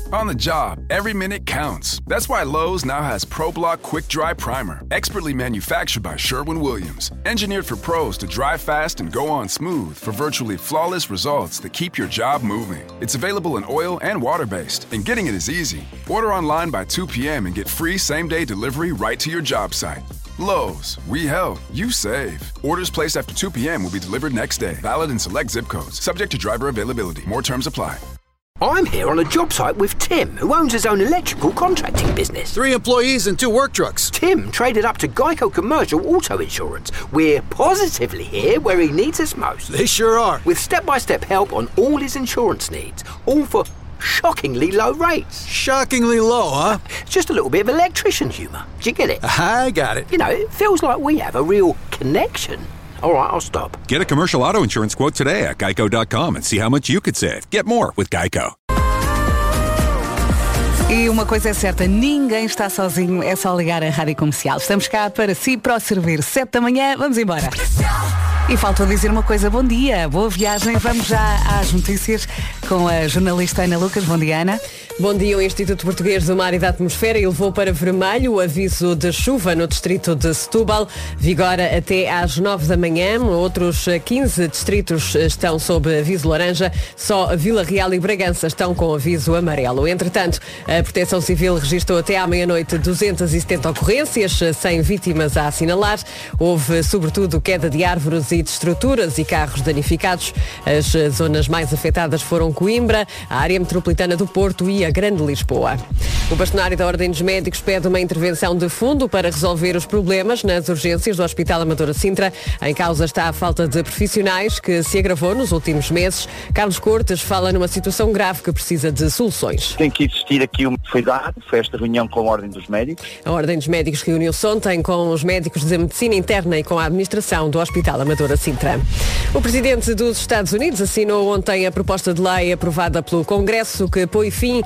On the job, every minute counts. That's why Lowe's now has ProBlock Quick Dry Primer, expertly manufactured by Sherwin-Williams. Engineered for pros to dry fast and go on smooth for virtually flawless results that keep your job moving. It's available in oil and water-based, and getting it is easy. Order online by 2 p.m. and get free same-day delivery right to your job site. Lowe's, we help, you save. Orders placed after 2 p.m. will be delivered next day. Valid in select zip codes. Subject to driver availability. More terms apply. I'm here on a job site with Tim, who owns his own electrical contracting business. 3 employees and 2 work trucks. Tim traded up to Geico Commercial Auto Insurance. We're positively here where he needs us most. They sure are. With step-by-step help on all his insurance needs, all for shockingly low rates. Shockingly low, huh? Just a little bit of electrician humour. Do you get it? I got it. You know, it feels like we have a real connection. All right, I'll stop. Get a commercial auto insurance quote today at geico.com and see how much you could save. Get more with Geico. E uma coisa é certa, ninguém está sozinho, é só ligar a Rádio Comercial. Estamos cá para si, para o servir. 7 da manhã, vamos embora. E faltou dizer uma coisa, bom dia, boa viagem. Vamos já às notícias com a jornalista Ana Lucas. Bom dia, Ana. Bom dia, o Instituto Português do Mar e da Atmosfera elevou para vermelho o aviso de chuva no distrito de Setúbal. Vigora até às 9 da manhã. Outros 15 distritos estão sob aviso laranja. Só Vila Real e Bragança estão com aviso amarelo. Entretanto, a Proteção Civil registrou até à meia-noite 270 ocorrências, sem vítimas a assinalar. Houve, sobretudo, queda de árvores e de estruturas e carros danificados. As zonas mais afetadas foram Coimbra, a área metropolitana do Porto e a Grande Lisboa. O bastonário da Ordem dos Médicos pede uma intervenção de fundo para resolver os problemas nas urgências do Hospital Amadora Sintra. Em causa está a falta de profissionais, que se agravou nos últimos meses. Carlos Cortes fala numa situação grave que precisa de soluções. Tem que existir aqui foi esta reunião com a Ordem dos Médicos. A Ordem dos Médicos reuniu-se ontem com os médicos da Medicina Interna e com a administração do Hospital Amadora Sintra. O Presidente dos Estados Unidos assinou ontem a proposta de lei aprovada pelo Congresso que põe fim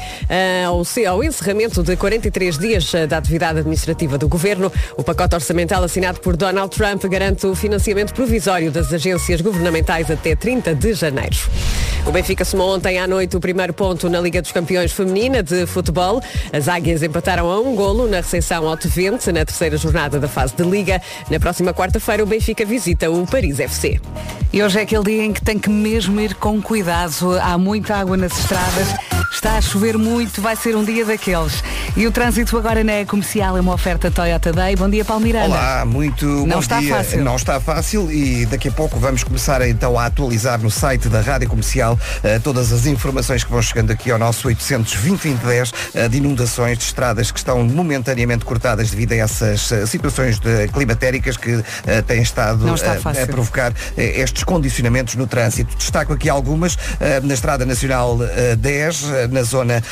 ao encerramento de 43 dias da atividade administrativa do Governo. O pacote orçamental assinado por Donald Trump garante o financiamento provisório das agências governamentais até 30 de janeiro. O Benfica somou ontem à noite o primeiro ponto na Liga dos Campeões Feminina de Futebol. As águias empataram a 1 golo na recepção ao Tevente, na terceira jornada da fase de Liga. Na próxima quarta-feira o Benfica visita o Paris FC. E hoje é aquele dia em que tem que mesmo ir com cuidado. Há muita água nas estradas, está a chover muito, vai ser um dia daqueles. E o trânsito agora na Comercial é uma oferta Toyota Day. Bom dia, Paulo Miranda. Olá, muito bom dia. Fácil. Não está fácil e daqui a pouco vamos começar então a atualizar no site da Rádio Comercial todas as informações que vão chegando aqui ao nosso 800-2010 de inundações de estradas que estão momentaneamente cortadas devido a essas situações climatéricas que têm estado a provocar estes condicionamentos no trânsito. Destaco aqui algumas na Estrada Nacional 10, na zona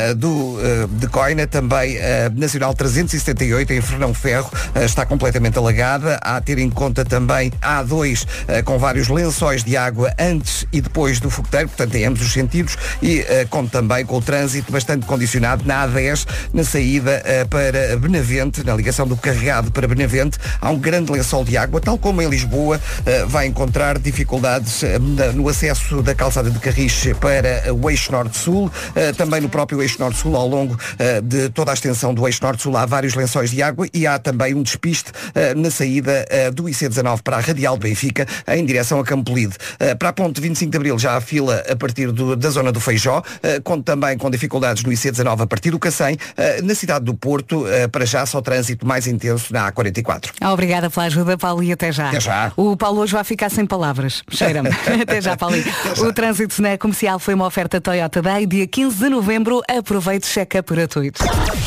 de Coina, também Nacional 378 em Fernão Ferro está completamente alagada. Há a ter em conta também a A2 com vários lençóis de água antes e depois do fogueteiro, portanto em ambos os sentidos, e conto também com o trânsito bastante condicionado na A10, na saída para Benavente, na ligação do Carregado para Benavente. Há um grande lençol de água, tal como em Lisboa vai encontrar dificuldades no acesso da calçada de Carris para o eixo Norte-Sul, também no próprio eixo Norte-Sul, ao longo de toda a extensão do eixo Norte-Sul há vários lençóis de água e há também um despiste na saída do IC19 para a Radial de Benfica em direção a Campolide. Para a ponte 25 de Abril já há fila a partir da zona do Feijó, conto também com dificuldades no IC19 a partir do Cacém. Na cidade do Porto, para já só trânsito mais intenso na A44. Obrigada pela ajuda, Paulo, e até já. Até já. O Paulo hoje vai ficar sem palavras. Cheira-me. Até já, Paulinho. O trânsito na Comercial foi uma oferta Toyota Day, dia 15 de novembro. Aproveite, check-up gratuito.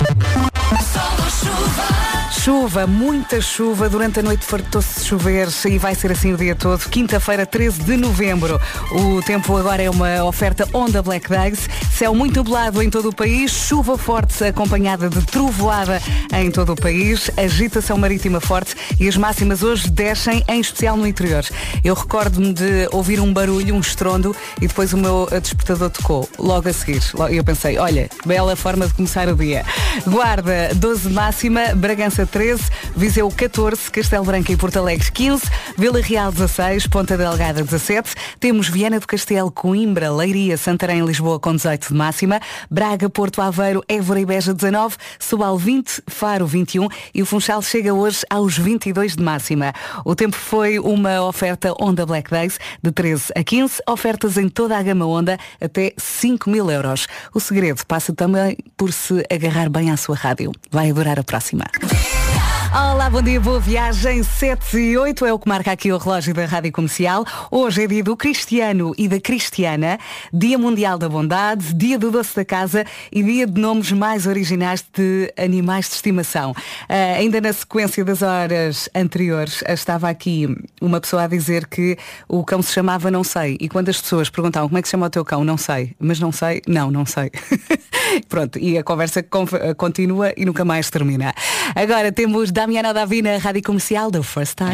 Chuva, muita chuva, durante a noite fartou-se de chover e vai ser assim o dia todo. Quinta-feira, 13 de novembro. O tempo agora é uma oferta Honda Black Days. Céu muito nublado em todo o país, chuva forte acompanhada de trovoada em todo o país, agitação marítima forte e as máximas hoje descem, em especial no interior. Eu recordo-me de ouvir um barulho, um estrondo, e depois o meu despertador tocou logo a seguir. Eu pensei, olha, bela forma de começar o dia. Guarda, 12 máxima, Bragança 13, Viseu 14, Castelo Branco e Porto Alegre 15, Vila Real 16, Ponta Delgada 17, temos Viana do Castelo, Coimbra, Leiria, Santarém e Lisboa com 18 de máxima, Braga, Porto Aveiro, Évora e Beja 19, Setúbal 20, Faro 21 e o Funchal chega hoje aos 22 de máxima. O tempo foi uma oferta Honda Black Days de 13 a 15, ofertas em toda a gama Honda até 5.000 euros. O segredo passa também por se agarrar bem à sua rádio. Vai adorar a próxima. Olá, bom dia, boa viagem. 7:08 é o que marca aqui o relógio da Rádio Comercial. Hoje é dia do Cristiano e da Cristiana, Dia Mundial da Bondade, Dia do Doce da Casa e Dia de nomes mais originais de animais de estimação. Ainda na sequência das horas anteriores, estava aqui uma pessoa a dizer que o cão se chamava Não Sei. E quando as pessoas perguntavam como é que se chama o teu cão, não sei. Mas não sei? Não sei. Pronto, e a conversa continua e nunca mais termina. Agora temos Damiana Davi na Rádio Comercial do First Time.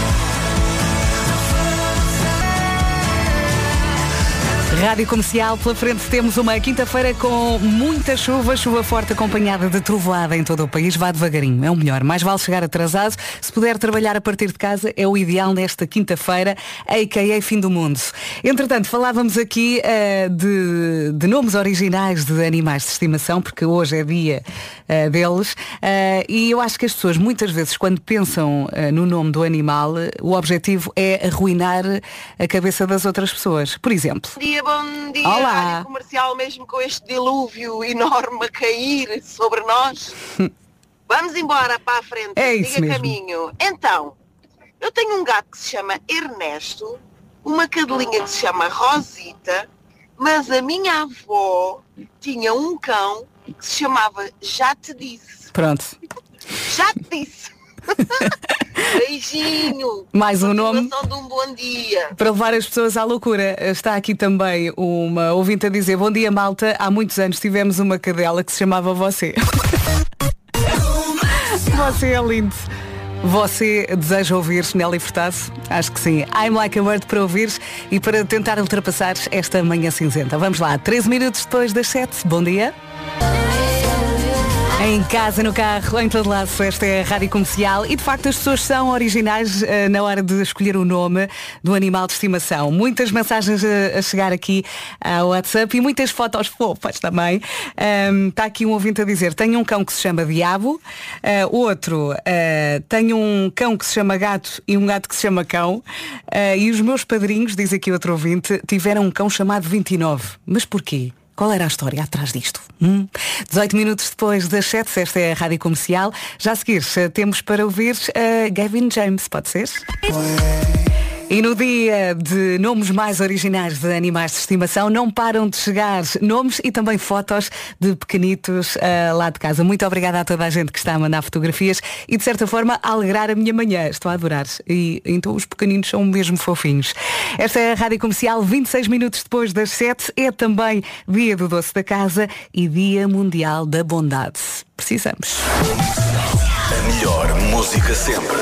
Rádio Comercial, pela frente temos uma quinta-feira com muita chuva, chuva forte acompanhada de trovoada em todo o país. Vá devagarinho, é o melhor. Mais vale chegar atrasado. Se puder trabalhar a partir de casa, é o ideal nesta quinta-feira, a.k.a. fim do mundo. Entretanto, falávamos aqui de nomes originais de animais de estimação, porque hoje é dia deles. E eu acho que as pessoas, muitas vezes, quando pensam no nome do animal, o objetivo é arruinar a cabeça das outras pessoas. Por exemplo... Bom dia, olá. Rádio Comercial, mesmo com este dilúvio enorme a cair sobre nós. Vamos embora para a frente, é isso siga mesmo. Caminho. Então, eu tenho um gato que se chama Ernesto, uma cadelinha que se chama Rosita, mas a minha avó tinha um cão que se chamava Já Te Disse. Pronto. Já Te Disse. Beijinho. Mais um nome de um bom dia para levar as pessoas à loucura. Está aqui também uma ouvinte a dizer: bom dia, malta, há muitos anos tivemos uma cadela que se chamava Você. Você é lindo. Você deseja ouvir Nelly Furtado? Acho que sim. I'm Like a Bird para ouvir e para tentar ultrapassar esta manhã cinzenta. Vamos lá, 13 minutos depois das 7. Bom dia. Em casa, no carro, em todo lado, esta é a Rádio Comercial e de facto as pessoas são originais na hora de escolher o nome do animal de estimação. Muitas mensagens a chegar aqui ao WhatsApp e muitas fotos fofas também. Está aqui um ouvinte a dizer: tenho um cão que se chama Diabo, outro, tenho um cão que se chama Gato e um gato que se chama Cão, e os meus padrinhos, diz aqui outro ouvinte, tiveram um cão chamado 29. Mas porquê? Qual era a história atrás disto? 18 minutos depois das 7, esta é a Rádio Comercial. Já a seguir, temos para ouvir Gavin James, pode ser? E no dia de nomes mais originais de animais de estimação, não param de chegar nomes e também fotos de pequenitos lá de casa. Muito obrigada a toda a gente que está a mandar fotografias e, de certa forma, a alegrar a minha manhã. Estou a adorar. E então os pequeninos são mesmo fofinhos. Esta é a Rádio Comercial, 26 minutos depois das 7. É também Dia do Doce da Casa e Dia Mundial da Bondade. Precisamos. A melhor música sempre.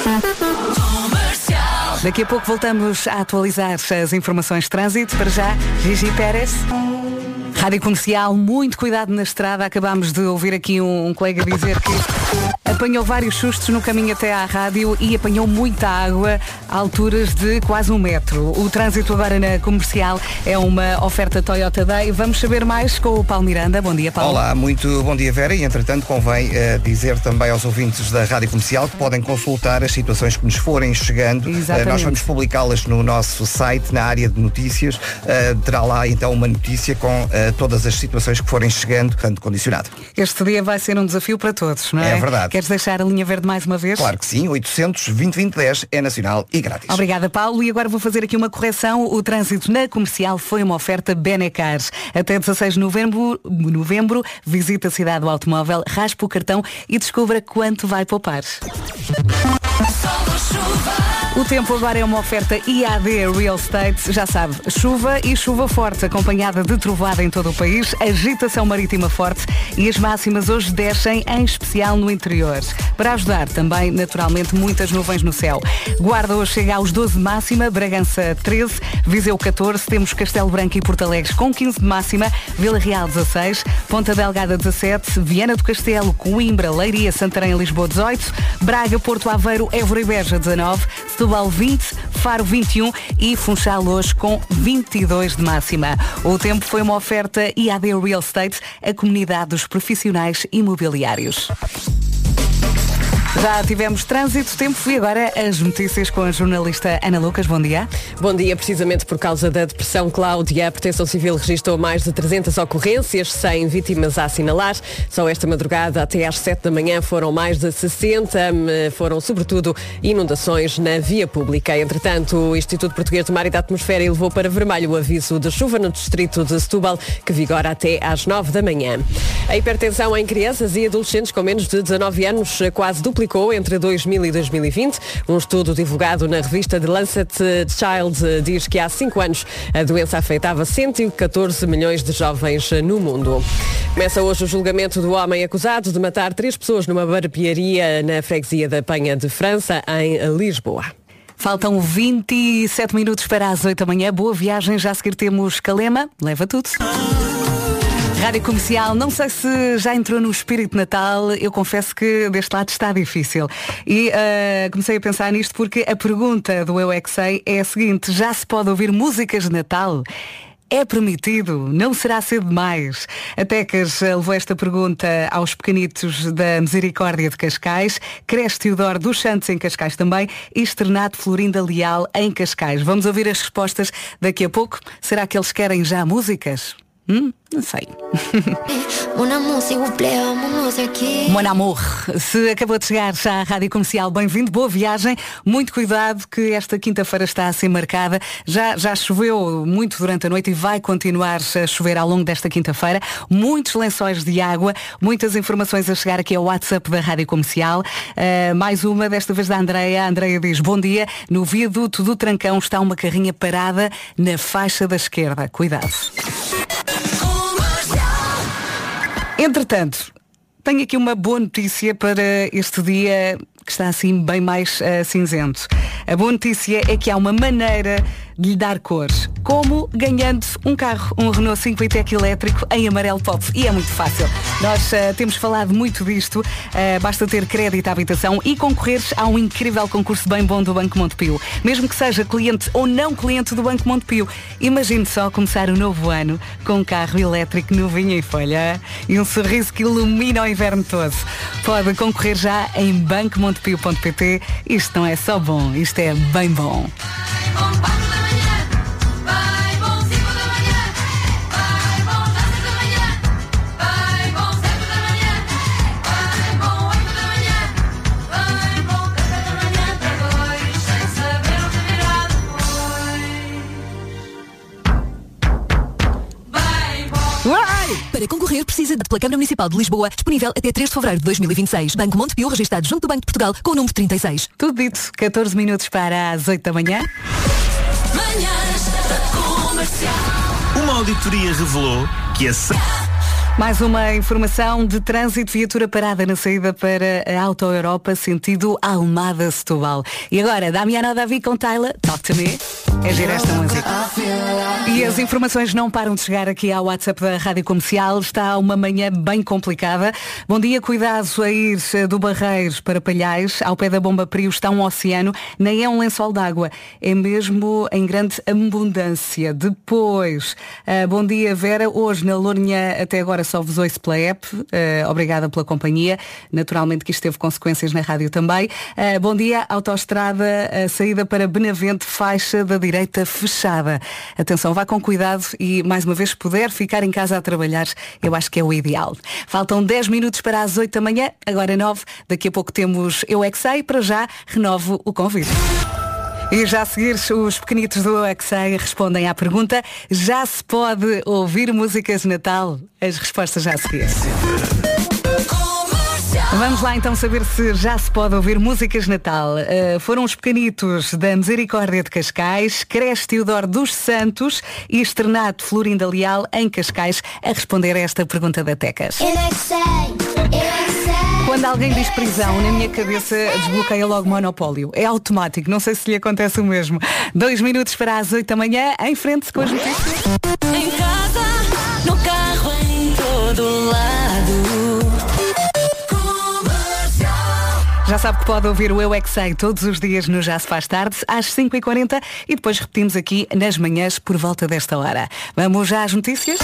Daqui a pouco voltamos a atualizar as informações de trânsito. Para já, Gigi Pérez. Rádio Comercial, muito cuidado na estrada. Acabámos de ouvir aqui um colega dizer que apanhou vários sustos no caminho até à rádio e apanhou muita água a alturas de quase 1 metro. O trânsito agora na Comercial é uma oferta Toyota Day. Vamos saber mais com o Paulo Miranda. Bom dia, Paulo. Olá, muito bom dia, Vera. E, entretanto, convém dizer também aos ouvintes da Rádio Comercial que podem consultar as situações que nos forem chegando. Nós vamos publicá-las no nosso site, na área de notícias. Terá lá, então, uma notícia com todas as situações que forem chegando, portanto, condicionado. Este dia vai ser um desafio para todos, não é? É verdade. Queres deixar a linha verde mais uma vez? Claro que sim, 800-2020-10 é nacional e grátis. Obrigada, Paulo. E agora vou fazer aqui uma correção. O trânsito na Comercial foi uma oferta Benecar. Até 16 de novembro, visita a cidade do automóvel, raspa o cartão e descubra quanto vai poupar. Sol ou chuva. O tempo agora é uma oferta IAD Real Estate. Já sabe, chuva e chuva forte, acompanhada de trovada em todo o país, agitação marítima forte e as máximas hoje descem, em especial no interior. Para ajudar também, naturalmente, muitas nuvens no céu. Guarda hoje chega aos 12 de máxima, Bragança 13, Viseu 14, temos Castelo Branco e Porto Alegre com 15 de máxima, Vila Real 16, Ponta Delgada 17, Viana do Castelo, Coimbra, Leiria, Santarém e Lisboa 18, Braga, Porto Aveiro, Évora e Beja 19, Setúbal 20, Faro 21 e Funchal hoje com 22 de máxima. O tempo foi uma oferta IAD Real Estate, a comunidade dos profissionais imobiliários. Já tivemos trânsito, tempo e agora as notícias com a jornalista Ana Lucas. Bom dia. Bom dia. Precisamente por causa da depressão Cláudia, a Proteção Civil registrou mais de 300 ocorrências, 100 vítimas a assinalar. Só esta madrugada, até às 7 da manhã, foram mais de 60. Foram, sobretudo, inundações na via pública. Entretanto, o Instituto Português do Mar e da Atmosfera elevou para vermelho o aviso de chuva no distrito de Setúbal, que vigora até às 9 da manhã. A hipertensão em crianças e adolescentes com menos de 19 anos quase duplicou entre 2000 e 2020. Um estudo divulgado na revista The Lancet Child diz que há 5 anos a doença afetava 114 milhões de jovens no mundo. Começa hoje o julgamento do homem acusado de matar 3 pessoas numa barbearia na freguesia da Penha de França, em Lisboa. Faltam 27 minutos para as 8 da manhã. Boa viagem. Já a seguir temos Calema. Leva tudo. Rádio Comercial, não sei se já entrou no espírito de Natal, eu confesso que deste lado está difícil. E comecei a pensar nisto porque a pergunta do Eu É Que Sei é a seguinte: já se pode ouvir músicas de Natal? É permitido? Não será cedo demais? A Tecas levou esta pergunta aos pequenitos da Misericórdia de Cascais, Cresce Teodoro dos Santos em Cascais também e Externato Florinda Leal em Cascais. Vamos ouvir as respostas daqui a pouco. Será que eles querem já músicas? Não sei. Mon amour, se acabou de chegar já à Rádio Comercial, bem-vindo, boa viagem, muito cuidado que esta quinta-feira está a ser marcada, já choveu muito durante a noite e vai continuar a chover ao longo desta quinta-feira, muitos lençóis de água, muitas informações a chegar aqui ao WhatsApp da Rádio Comercial, mais uma, desta vez da Andreia. A Andreia diz: bom dia, no viaduto do Trancão está uma carrinha parada na faixa da esquerda, cuidado. Entretanto, tenho aqui uma boa notícia para este dia que está assim bem mais cinzento. A boa notícia é que há uma maneira de lhe dar cores. Como? Ganhando um carro, um Renault 5 e-Tech elétrico em amarelo pop. E é muito fácil. Nós temos falado muito disto. Basta ter crédito à habitação e concorreres a um incrível concurso bem bom do Banco Montepio. Mesmo que seja cliente ou não cliente do Banco Montepio. Imagine só começar o novo ano com um carro elétrico novinho em folha e um sorriso que ilumina o inverno todo. Pode concorrer já em bancomontepio.pt. Isto não é só bom, isto é bem bom. Para concorrer, precisa de pela Câmara Municipal de Lisboa, disponível até 3 de fevereiro de 2026. Banco Montepio, registado junto do Banco de Portugal, com o número 36. Tudo dito, 14 minutos para as 8 da manhã. Uma auditoria revelou que a... Mais uma informação de trânsito, viatura parada na saída para a Auto Europa, sentido Almada-Setúbal. E agora, Damiana Davi com Tyler, Talk to Me. É gira esta música. E as informações não param de chegar aqui ao WhatsApp da Rádio Comercial. Está uma manhã bem complicada. Bom dia, cuidado a ir do Barreiros para Palhais. Ao pé da Bomba Prio está um oceano, nem é um lençol d'água. É mesmo em grande abundância. Depois, bom dia, Vera. Hoje na Lourinhã até agora só vos ouço pela app. Obrigada pela companhia. Naturalmente que isto teve consequências na rádio também. Bom dia, autoestrada, saída para Benavente, faixa da direita fechada. Atenção, vá com cuidado e, mais uma vez, se puder ficar em casa a trabalhar, eu acho que é o ideal. Faltam 10 minutos para as 8 da manhã, agora 9. Daqui a pouco temos Eu É Que Sei. Para já, renovo o convite. E já a seguir, os pequenitos do Eu É Que Sei respondem à pergunta: já se pode ouvir músicas de Natal? As respostas já a seguir. Vamos lá então saber se já se pode ouvir músicas de Natal. Foram os pequenitos da Misericórdia de Cascais, Cresce Teodoro dos Santos e Externato Florinda Leal em Cascais a responder a esta pergunta da Tecas. Quando alguém diz prisão, na minha cabeça desbloqueia logo Monopólio. É automático, não sei se lhe acontece o mesmo. 2 minutos para as 8 da manhã, em frente com as notícias. Em casa, no carro, em todo lado. Já sabe que pode ouvir o Eu É Que Sei todos os dias no Já Se Faz Tarde, às 5h40 e depois repetimos aqui nas manhãs por volta desta hora. Vamos já às notícias?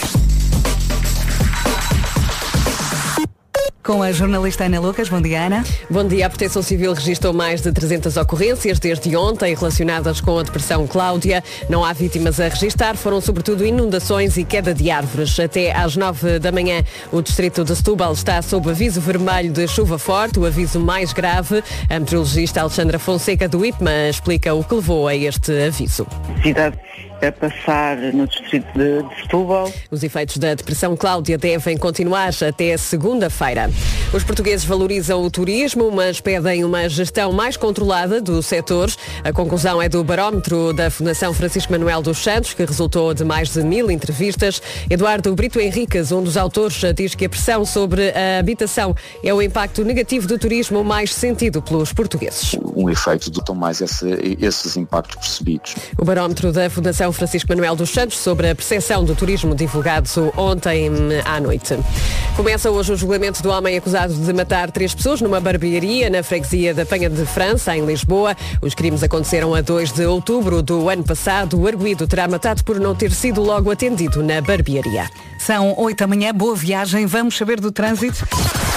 Com a jornalista Ana Lucas. Bom dia, Ana. Bom dia. A Proteção Civil registrou mais de 300 ocorrências desde ontem relacionadas com a depressão Cláudia. Não há vítimas a registrar, foram sobretudo inundações e queda de árvores. Até às 9 da manhã, o distrito de Setúbal está sob aviso vermelho de chuva forte, o aviso mais grave. A meteorologista Alexandra Fonseca do IPMA explica o que levou a este aviso. Cidade a passar no distrito de Setúbal. Os efeitos da depressão Cláudia devem continuar até segunda-feira. Os portugueses valorizam o turismo, mas pedem uma gestão mais controlada do setor. A conclusão é do barómetro da Fundação Francisco Manuel dos Santos, que resultou de mais de 1000 entrevistas. Eduardo Brito Henriques, um dos autores, diz que a pressão sobre a habitação é o impacto negativo do turismo mais sentido pelos portugueses. Um efeito de mais esses impactos percebidos. O barómetro da Fundação Francisco Manuel dos Santos sobre a percepção do turismo divulgado ontem à noite. Começa hoje o julgamento do homem acusado de matar 3 pessoas numa barbearia na freguesia da Penha de França, em Lisboa. Os crimes aconteceram a 2 de outubro do ano passado. O arguido terá matado por não ter sido logo atendido na barbearia. São 8 da manhã, boa viagem. Vamos saber do trânsito.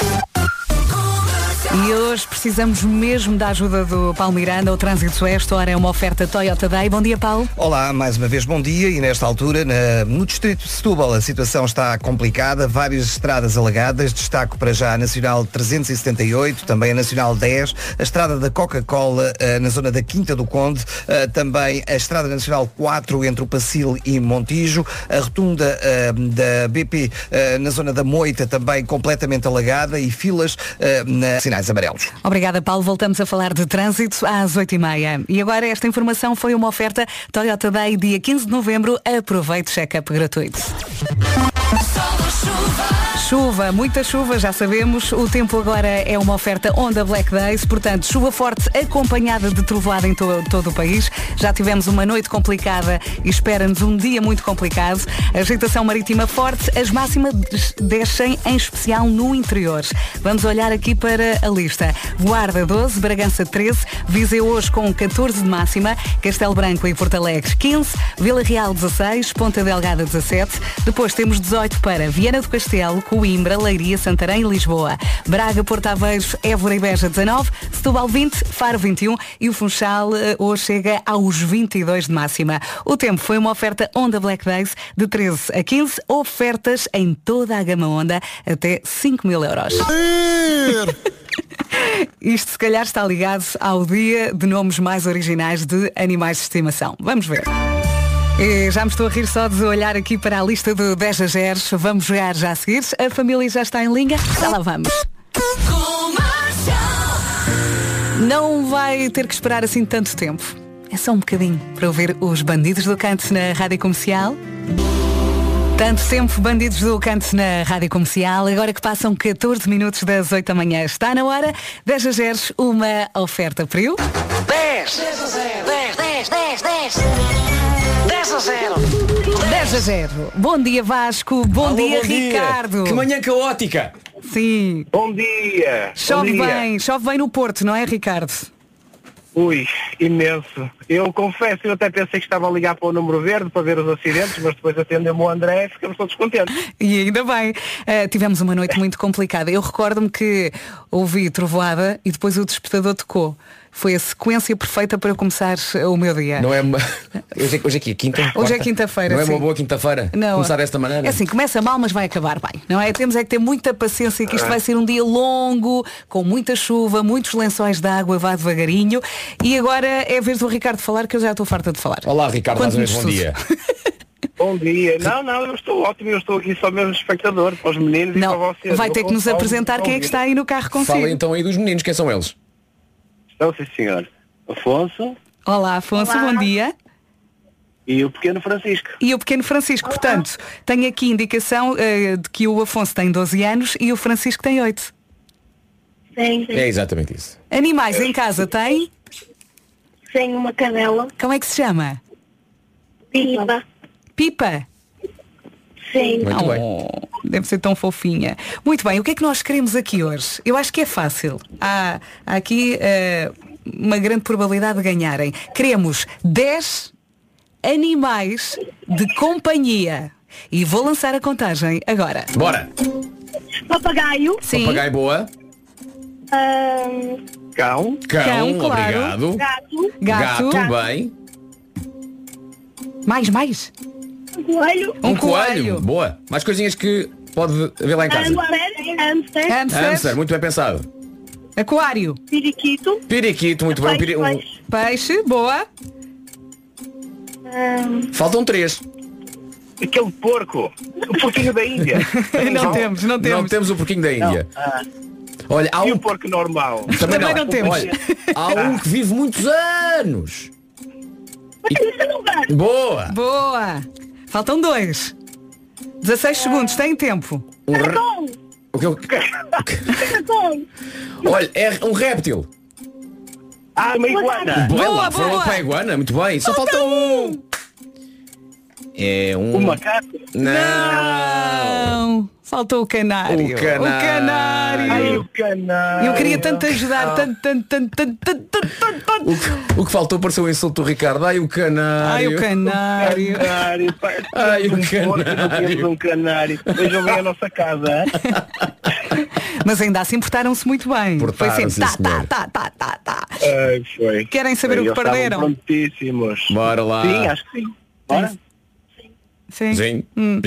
E hoje precisamos mesmo da ajuda do Paulo Miranda. O Trânsito Oeste, ora é uma oferta Toyota Day. Bom dia, Paulo. Olá, mais uma vez bom dia. E nesta altura, no distrito de Setúbal, a situação está complicada. Várias estradas alagadas. Destaco para já a Nacional 378, também a Nacional 10, a estrada da Coca-Cola na zona da Quinta do Conde, também a estrada nacional 4 entre o Pacil e Montijo, a rotunda da BP na zona da Moita também completamente alagada e filas na sinais amarelos. Obrigada, Paulo. Voltamos a falar de trânsito às 8h30. E agora esta informação foi uma oferta Toyota Day, dia 15 de novembro. Aproveite, check-up gratuito. Chuva, muita chuva, já sabemos. O tempo agora é uma oferta Onda Black Days, portanto, chuva forte acompanhada de trovoada em todo o país. Já tivemos uma noite complicada e espera-nos um dia muito complicado. Agitação marítima forte, as máximas descem em especial no interior. Vamos olhar aqui para a lista. Guarda 12, Bragança 13, Viseu hoje com 14 de máxima, Castelo Branco e Porto Alegre 15, Vila Real 16, Ponta Delgada 17, depois temos 18 para Viana do Castelo, Coimbra, Leiria, Santarém e Lisboa. Braga, Porto Aveiro, Évora e Beja 19, Setúbal 20, Faro 21 e o Funchal hoje chega aos 22 de máxima. O tempo foi uma oferta Onda Black Days de 13 a 15, ofertas em toda a gama Onda até 5.000 euros. Isto se calhar está ligado ao dia de nomes mais originais de animais de estimação. Vamos ver. E já me estou a rir só de olhar aqui para a lista do 10 a 0. Vamos jogar já a seguir. A família já está em linha. Já lá vamos. Não vai ter que esperar assim tanto tempo. É só um bocadinho para ouvir os Bandidos do Canto na Rádio Comercial. Tanto tempo, Bandidos do Canto na Rádio Comercial. Agora que passam 14 minutos das 8 da manhã. Está na hora. 10 a 0, uma oferta frio. 10! 10 a 0! 10, 10, 10, 10! 10 a 0! 10 a 0. Bom dia, Vasco. Bom dia, Ricardo. Que manhã caótica. Sim. Bom dia. Chove bem no Porto, não é, Ricardo? Ui, imenso. Eu confesso, eu até pensei que estava a ligar para o número verde para ver os acidentes, mas depois atendeu-me o André e ficamos todos contentes. E ainda bem. Tivemos uma noite muito complicada. Eu recordo-me que ouvi trovoada e depois o despertador tocou. Foi a sequência perfeita para eu começar o meu dia. Não é uma... Hoje é quinta? Hoje quarta? É quinta-feira. Não é sim. uma boa quinta-feira? Não. Começar desta maneira? É assim, começa mal, mas vai acabar bem. Não é? Temos é que ter muita paciência, que isto vai ser um dia longo, com muita chuva, muitos lençóis de água, vá devagarinho. E agora é a vez do Ricardo falar, que eu já estou farta de falar. Olá, Ricardo, mais uma vez, bom dia. Bom dia. Não, eu estou ótimo, eu estou aqui só mesmo espectador, para os meninos e para vocês. Vai ter que nos apresentar quem é que está aí no carro consigo. Fala então aí dos meninos, quem são eles? Não, sim senhor. Afonso. Olá, Afonso, bom dia. E o pequeno Francisco. Portanto, tenho aqui indicação de que o Afonso tem 12 anos e o Francisco tem 8. Sim. É exatamente isso. Animais em casa tem? Tem uma cadela. Como é que se chama? Pipa. Pipa? Sim. Muito bem. Deve ser tão fofinha. Muito bem, o que é que nós queremos aqui hoje? Eu acho que é fácil. Há aqui uma grande probabilidade de ganharem. Queremos 10 animais de companhia. E vou lançar a contagem agora. Bora. Papagaio. Sim. Papagaio, boa. Cão, claro. Obrigado. Gato. Gato, bem. Mais. Coelho. Um coelho, boa. Mais coisinhas que pode haver lá em casa. Hamster. Muito bem pensado. Aquário. Periquito. Muito bem. Peixe, boa. Faltam 3. aquele porco, o porquinho da Índia. Não temos. Não temos o porquinho da Índia. Olha, há e o porco normal? Também não temos. Olha, há um que vive muitos anos. Boa. Faltam 2. 16 segundos, tem tempo. Olha, é um réptil. Uma iguana. Boa. Para a iguana, muito bem. Só falta um. É um... O macaco? Não. Faltou o canário. O canário. Ai, o canário. Eu queria tanto ajudar, tanto. O que faltou pareceu o insulto do Ricardo. Ai, o canário. Ai, o canário. Ai, o canário. Um canário. Vejam bem a nossa casa. Mas ainda assim portaram-se muito bem. Foi sempre tá. Ai, foi. Querem saber o que perderam? Prontíssimos. Bora lá. Sim, acho que sim. Bora? Sim.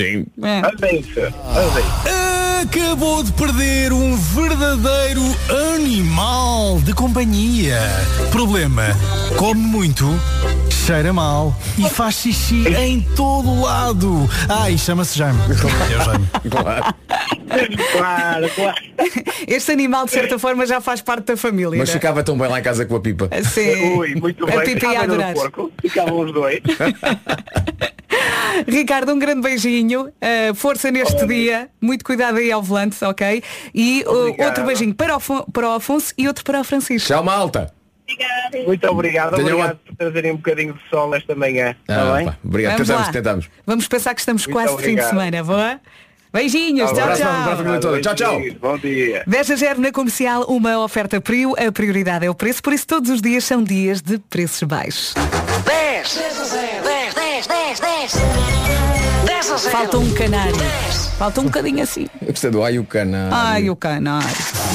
Acabou de perder um verdadeiro animal de companhia. Problema: come muito, cheira mal e faz xixi em todo o lado. E chama-se Jaime. Eu Jaime. Claro. Este animal de certa forma já faz parte da família. Mas ficava tão bem lá em casa com a Pipa. Sim. Ui, muito bem. A Pipa ia adorar. Ficavam os dois. Ricardo, um grande beijinho, força neste dia, muito cuidado aí ao volante, ok? E outro beijinho para o Afonso e outro para o Francisco. Tchau, malta. Muito obrigado por trazerem um bocadinho de sol esta manhã. Está bem? Obrigado, tentamos. Vamos pensar que estamos Muito quase de fim de semana, boa? Beijinhos, tchau. Bom dia. 10-0 na Comercial, uma oferta Prio, a prioridade é o preço, por isso todos os dias são dias de preços baixos. 10 a 0. Falta um canário. Falta um bocadinho assim. Eu gostei do ai o canário. Ai o canário.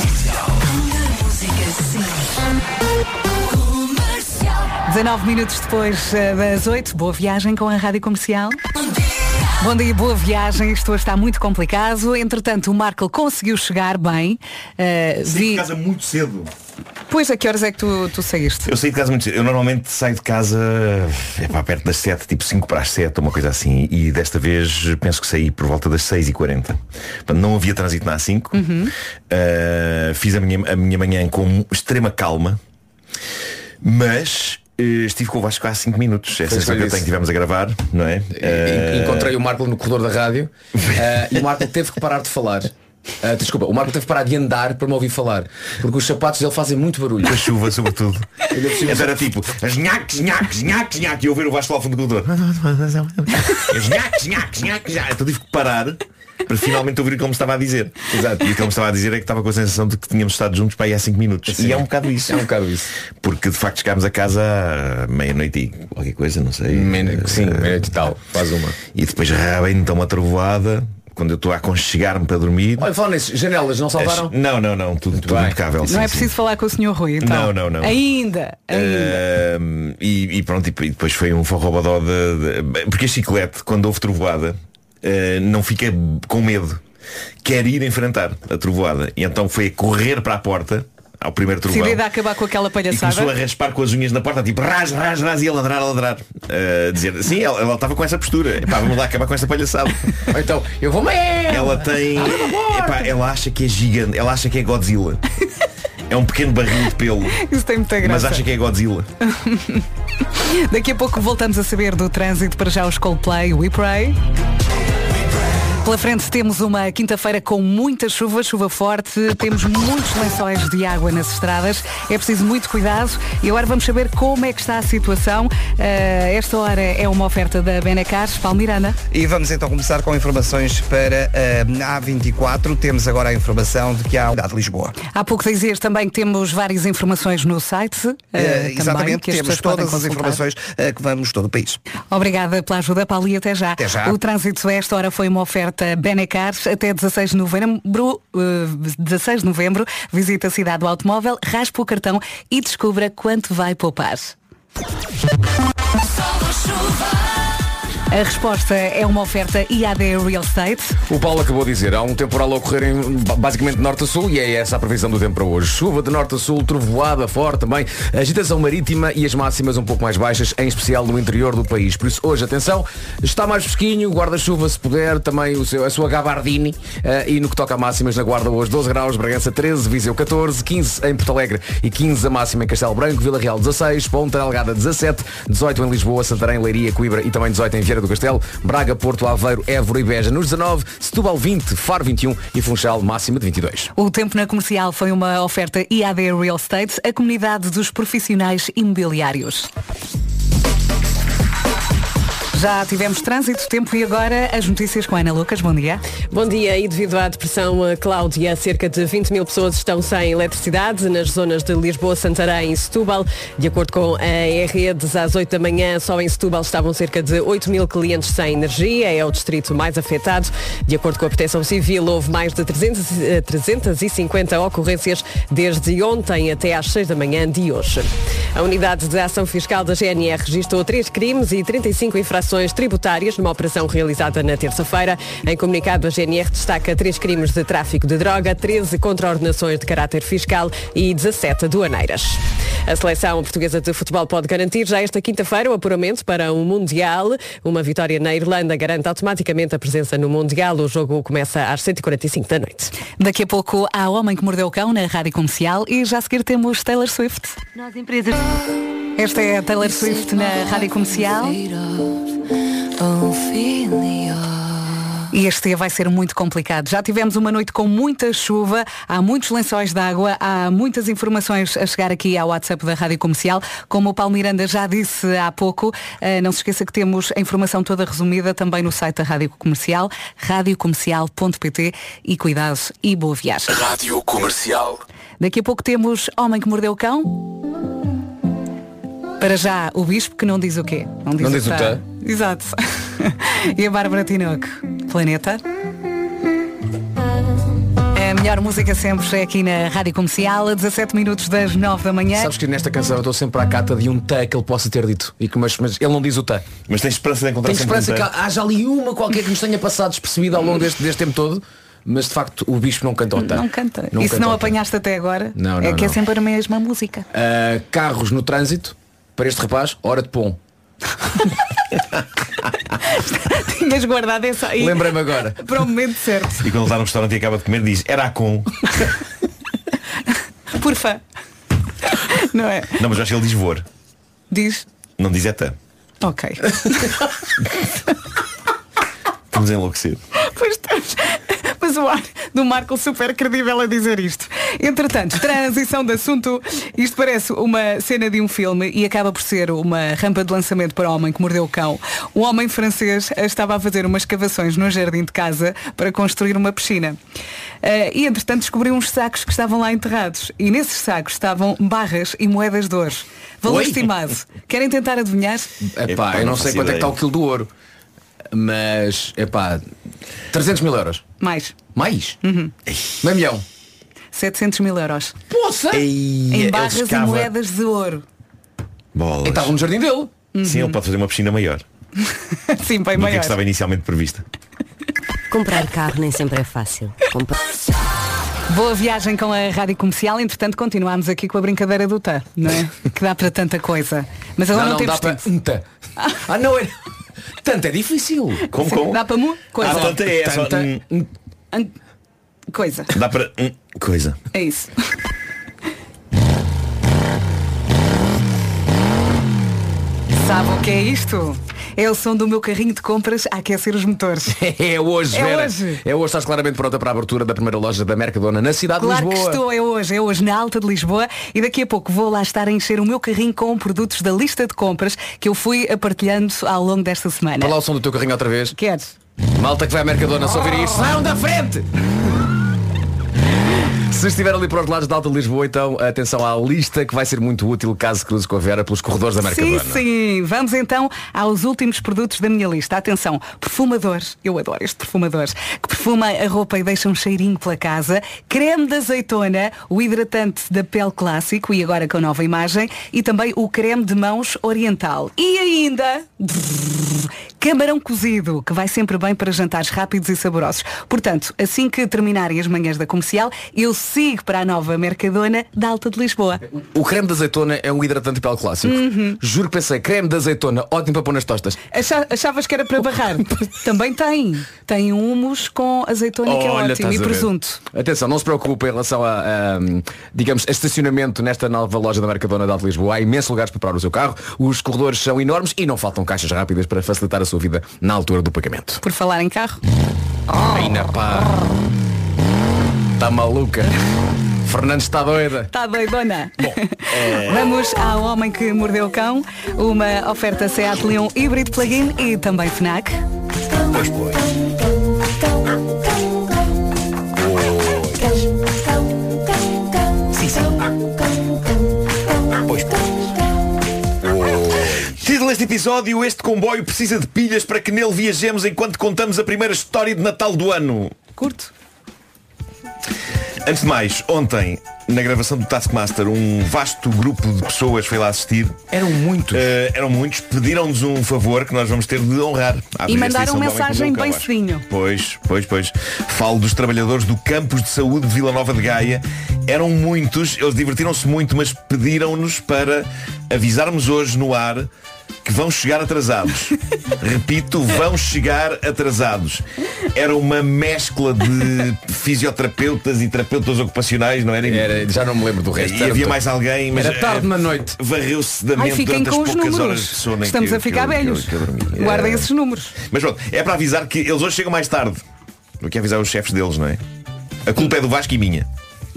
19 minutos depois das 8, boa viagem com a Rádio Comercial. Bom dia, boa viagem. Isto hoje está muito complicado. Entretanto, o Marco conseguiu chegar bem. Saí de casa muito cedo. Pois, a que horas é que tu saíste? Eu saí de casa muito cedo. Eu normalmente saio de casa perto das 7, tipo 5 para as 7, uma coisa assim. E desta vez penso que saí por volta das 6h40. Portanto, não havia trânsito na A5. Fiz a minha manhã com extrema calma. Mas... estive com o Vasco há 5 minutos. É a sensação que eu tenho. Estivemos a gravar, não é? Encontrei o Marco no corredor da rádio e o Marco teve que parar de falar. Desculpa, o Marco teve que parar de andar para me ouvir falar, porque os sapatos dele fazem muito barulho. Com a chuva, sobretudo. Então era tipo nhac, e eu ouvir o Vasco lá ao fundo do corredor. Então tive que parar para finalmente ouvir o que ele me estava a dizer. Exato. E o que ele me estava a dizer é que estava com a sensação de que tínhamos estado juntos para aí há 5 minutos. Sim. E é um bocado isso. Porque de facto chegámos a casa à meia-noite e qualquer coisa, não sei. Meia-noite e tal, faz uma. E depois rabem então uma trovoada. Quando eu estou a aconchegar-me para dormir. Olha, falando nisso, janelas não salvaram? Não, tudo impecável. Não é preciso falar com o Sr. Rui, então. Não. Ainda. E pronto, e depois foi um forrobodó porque a chiclete, quando houve trovoada, não fica com medo. Quer ir enfrentar a trovoada. E então foi a correr para a porta, ao primeiro trovão. Decidida a acabar com aquela E palhaçada. começou a raspar com as unhas na porta, tipo ras, ras, ras, e a ladrar. Dizer, sim, ela estava com essa postura. Epá, vamos lá acabar com essa palhaçada. Então, eu vou Ela tem. Epá, ela acha que é gigante, ela acha que é Godzilla. É um pequeno barril de pelo. Isso tem muita graça. Mas acha que é Godzilla. Daqui a pouco voltamos a saber do trânsito. Para já os Coldplay, We Pray. Pela frente temos uma quinta-feira com muita chuva, chuva forte, temos muitos lençóis de água nas estradas, é preciso muito cuidado e agora vamos saber como é que está a situação. Esta hora é uma oferta da Benacar, Paulo Miranda. E vamos então começar com informações para a A24. Temos agora a informação de que há a cidade de Lisboa. Há pouco dizias também que temos várias informações no site. Exatamente, também, temos todas as informações que vamos todo o país. Obrigada pela ajuda, Paulo, e até já. Até já. O trânsito a esta hora foi uma oferta Benacar até 16 de novembro. 16 de novembro, visita a cidade do automóvel, raspa o cartão e descubra quanto vai poupar. A resposta é uma oferta IAD Real Estate. O Paulo acabou de dizer, há um temporal a ocorrer basicamente de norte a sul e é essa a previsão do tempo para hoje. Chuva de norte a sul, trovoada forte também, agitação marítima e as máximas um pouco mais baixas, em especial no interior do país. Por isso hoje, atenção, está mais fresquinho, guarda-chuva se puder, também a sua gabardine e no que toca a máximas na Guarda hoje 12 graus, Bragança 13, Viseu 14, 15 em Porto Alegre e 15 a máxima em Castelo Branco, Vila Real 16, Ponta Delgada 17, 18 em Lisboa, Santarém, Leiria, Coimbra e também 18 em Vieira do Castelo, Braga, Porto, Aveiro, Évora e Beja nos 19, Setúbal 20, Faro 21 e Funchal máxima de 22. O tempo na comercial foi uma oferta IAD Real Estate, a comunidade dos profissionais imobiliários. Já tivemos trânsito, tempo e agora as notícias com a Ana Lucas. Bom dia. Bom dia. E devido à depressão Cláudia, cerca de 20 mil pessoas estão sem eletricidade nas zonas de Lisboa, Santarém e Setúbal. De acordo com a redes, às 8 da manhã, só em Setúbal estavam cerca de 8 mil clientes sem energia. É o distrito mais afetado. De acordo com a Proteção Civil, houve mais de 350 ocorrências desde ontem até às 6 da manhã de hoje. A Unidade de Ação Fiscal da GNR registrou 3 crimes e 35 infrações tributárias numa operação realizada na terça-feira. Em comunicado, a GNR destaca 3 crimes de tráfico de droga, 13 contraordenações de caráter fiscal e 17 aduaneiras. A seleção portuguesa de futebol pode garantir já esta quinta-feira o apuramento para um Mundial. Uma vitória na Irlanda garante automaticamente a presença no Mundial. O jogo começa às 7h45 da noite. Daqui a pouco há Homem que Mordeu o Cão na Rádio Comercial e já a seguir temos Taylor Swift. Nós empresas... Esta é a Taylor Swift na Rádio Comercial. E este dia vai ser muito complicado. Já tivemos uma noite com muita chuva, há muitos lençóis de água, há muitas informações a chegar aqui ao WhatsApp da Rádio Comercial. Como o Paulo Miranda já disse há pouco, não se esqueça que temos a informação toda resumida também no site da Rádio Comercial, radiocomercial.pt e cuidado e boa viagem. Rádio Comercial. Daqui a pouco temos Homem que Mordeu o Cão. Para já, o Bispo que não diz o quê? Não diz o tá. Exato. E a Bárbara Tinoco. Planeta. A melhor música sempre é aqui na Rádio Comercial, a 17 minutos das 9 da manhã. Sabes que nesta canção eu estou sempre à cata de um tá que ele possa ter dito. Mas ele não diz o tá. Mas tens esperança de encontrar sempre um tá? Tem esperança que haja ali uma qualquer que nos tenha passado despercebida ao longo deste tempo todo. Mas de facto o Bispo não canta o tá. Não canta. E se não apanhaste até agora, não, é que é sempre a mesma música. Carros no trânsito. Para este rapaz, hora de pom. Tinhas guardado essa aí. Lembrei-me agora. Para o momento certo. E quando ele está no restaurante e acaba de comer, diz, era a com. Porfa. Não é? Não, mas eu acho que ele diz vor. Diz? Não diz eta. Ok. Estamos a enlouquecer. Pois estamos. Mas o ar do Marco super credível a dizer isto. Entretanto, transição de assunto. Isto parece uma cena de um filme e acaba por ser uma rampa de lançamento para o Homem que Mordeu o Cão. O homem francês estava a fazer umas escavações no jardim de casa para construir uma piscina. E entretanto descobriu uns sacos que estavam lá enterrados. E nesses sacos estavam barras e moedas de ouro. Valor estimado. Querem tentar adivinhar? Eu não sei quanto é que está o quilo do ouro. Mas, 300 mil euros. Mais. Mais? Uhum. Meio milhão. 700 mil euros. Poça! Em barras e moedas de ouro. Bolas. E estava no jardim dele. Sim, ele pode fazer uma piscina maior. Sim, bem do maior. que estava inicialmente prevista. Comprar carro nem sempre é fácil. Boa viagem com a Rádio Comercial. Entretanto, continuamos aqui com a brincadeira do tá, não é? Que dá para tanta coisa. Mas agora não temos dá tempo. para... não é... Tanto é difícil. Como? Dá para coisa. Tanto é essa. Coisa. Dá para... coisa. É isso. Sabe o que é isto? É o som do meu carrinho de compras a aquecer os motores. É hoje, Vera. Hoje. É hoje, estás claramente pronta para a abertura da primeira loja da Mercadona na cidade de Lisboa. Lisboa. Claro que estou, é hoje na Alta de Lisboa e daqui a pouco vou lá estar a encher o meu carrinho com produtos da lista de compras que eu fui partilhando ao longo desta semana. Para lá o som do teu carrinho outra vez. Queres? Malta que vai à Mercadona, só ouvir isto. Saiam da frente! Se estiver ali para os lados da Alta de Lisboa, então atenção à lista que vai ser muito útil caso cruze com a Vera pelos corredores da Mercadona. Sim. Vamos então aos últimos produtos da minha lista. Atenção, perfumador. Eu adoro este perfumador. Que perfuma a roupa e deixa um cheirinho pela casa. Creme de azeitona, o hidratante da pele clássico e agora com nova imagem. E também o creme de mãos oriental. E ainda... camarão cozido, que vai sempre bem para jantares rápidos e saborosos. Portanto, assim que terminarem as manhãs da Comercial, eu sigo para a nova Mercadona da Alta de Lisboa. O creme de azeitona é um hidratante de pele clássico. Juro que pensei, creme de azeitona, ótimo para pôr nas tostas. Achavas que era para barrar? Também tem. Tem um hummus com azeitona que é ótimo e presunto. Atenção, não se preocupe em relação a digamos, a estacionamento nesta nova loja da Mercadona da Alta de Lisboa. Há imensos lugares para parar o seu carro. Os corredores são enormes e não faltam caixas rápidas para facilitar a sua vida na altura do pagamento. Por falar em carro. Ainda pá. Está maluca. Fernandes está doida. Está doidona. Bom, vamos ao Homem que Mordeu o Cão. Uma oferta Seat Leon híbrido plug-in e também FNAC. Pois. Título deste episódio: este comboio precisa de pilhas para que nele viajemos enquanto contamos a primeira história de Natal do ano. Curto. Antes de mais, ontem, na gravação do Taskmaster, um vasto grupo de pessoas foi lá assistir. Eram muitos. Pediram-nos um favor que nós vamos ter de honrar. E mandaram mensagem bem cedinho. Pois. Falo dos trabalhadores do Campus de Saúde de Vila Nova de Gaia. Eram muitos, eles divertiram-se muito, mas pediram-nos para avisarmos hoje no ar que vão chegar atrasados. Repito, vão chegar atrasados. Era uma mescla de fisioterapeutas e terapeutas ocupacionais, não era? Já não me lembro do resto. E havia mais alguém, mas era tarde na noite. Varreu-se da mente durante as poucas horas de sono. Estamos a ficar velhos. Guardem esses números. Mas pronto, é para avisar que eles hoje chegam mais tarde do que avisar os chefes deles, não é? A culpa é do Vasco e minha.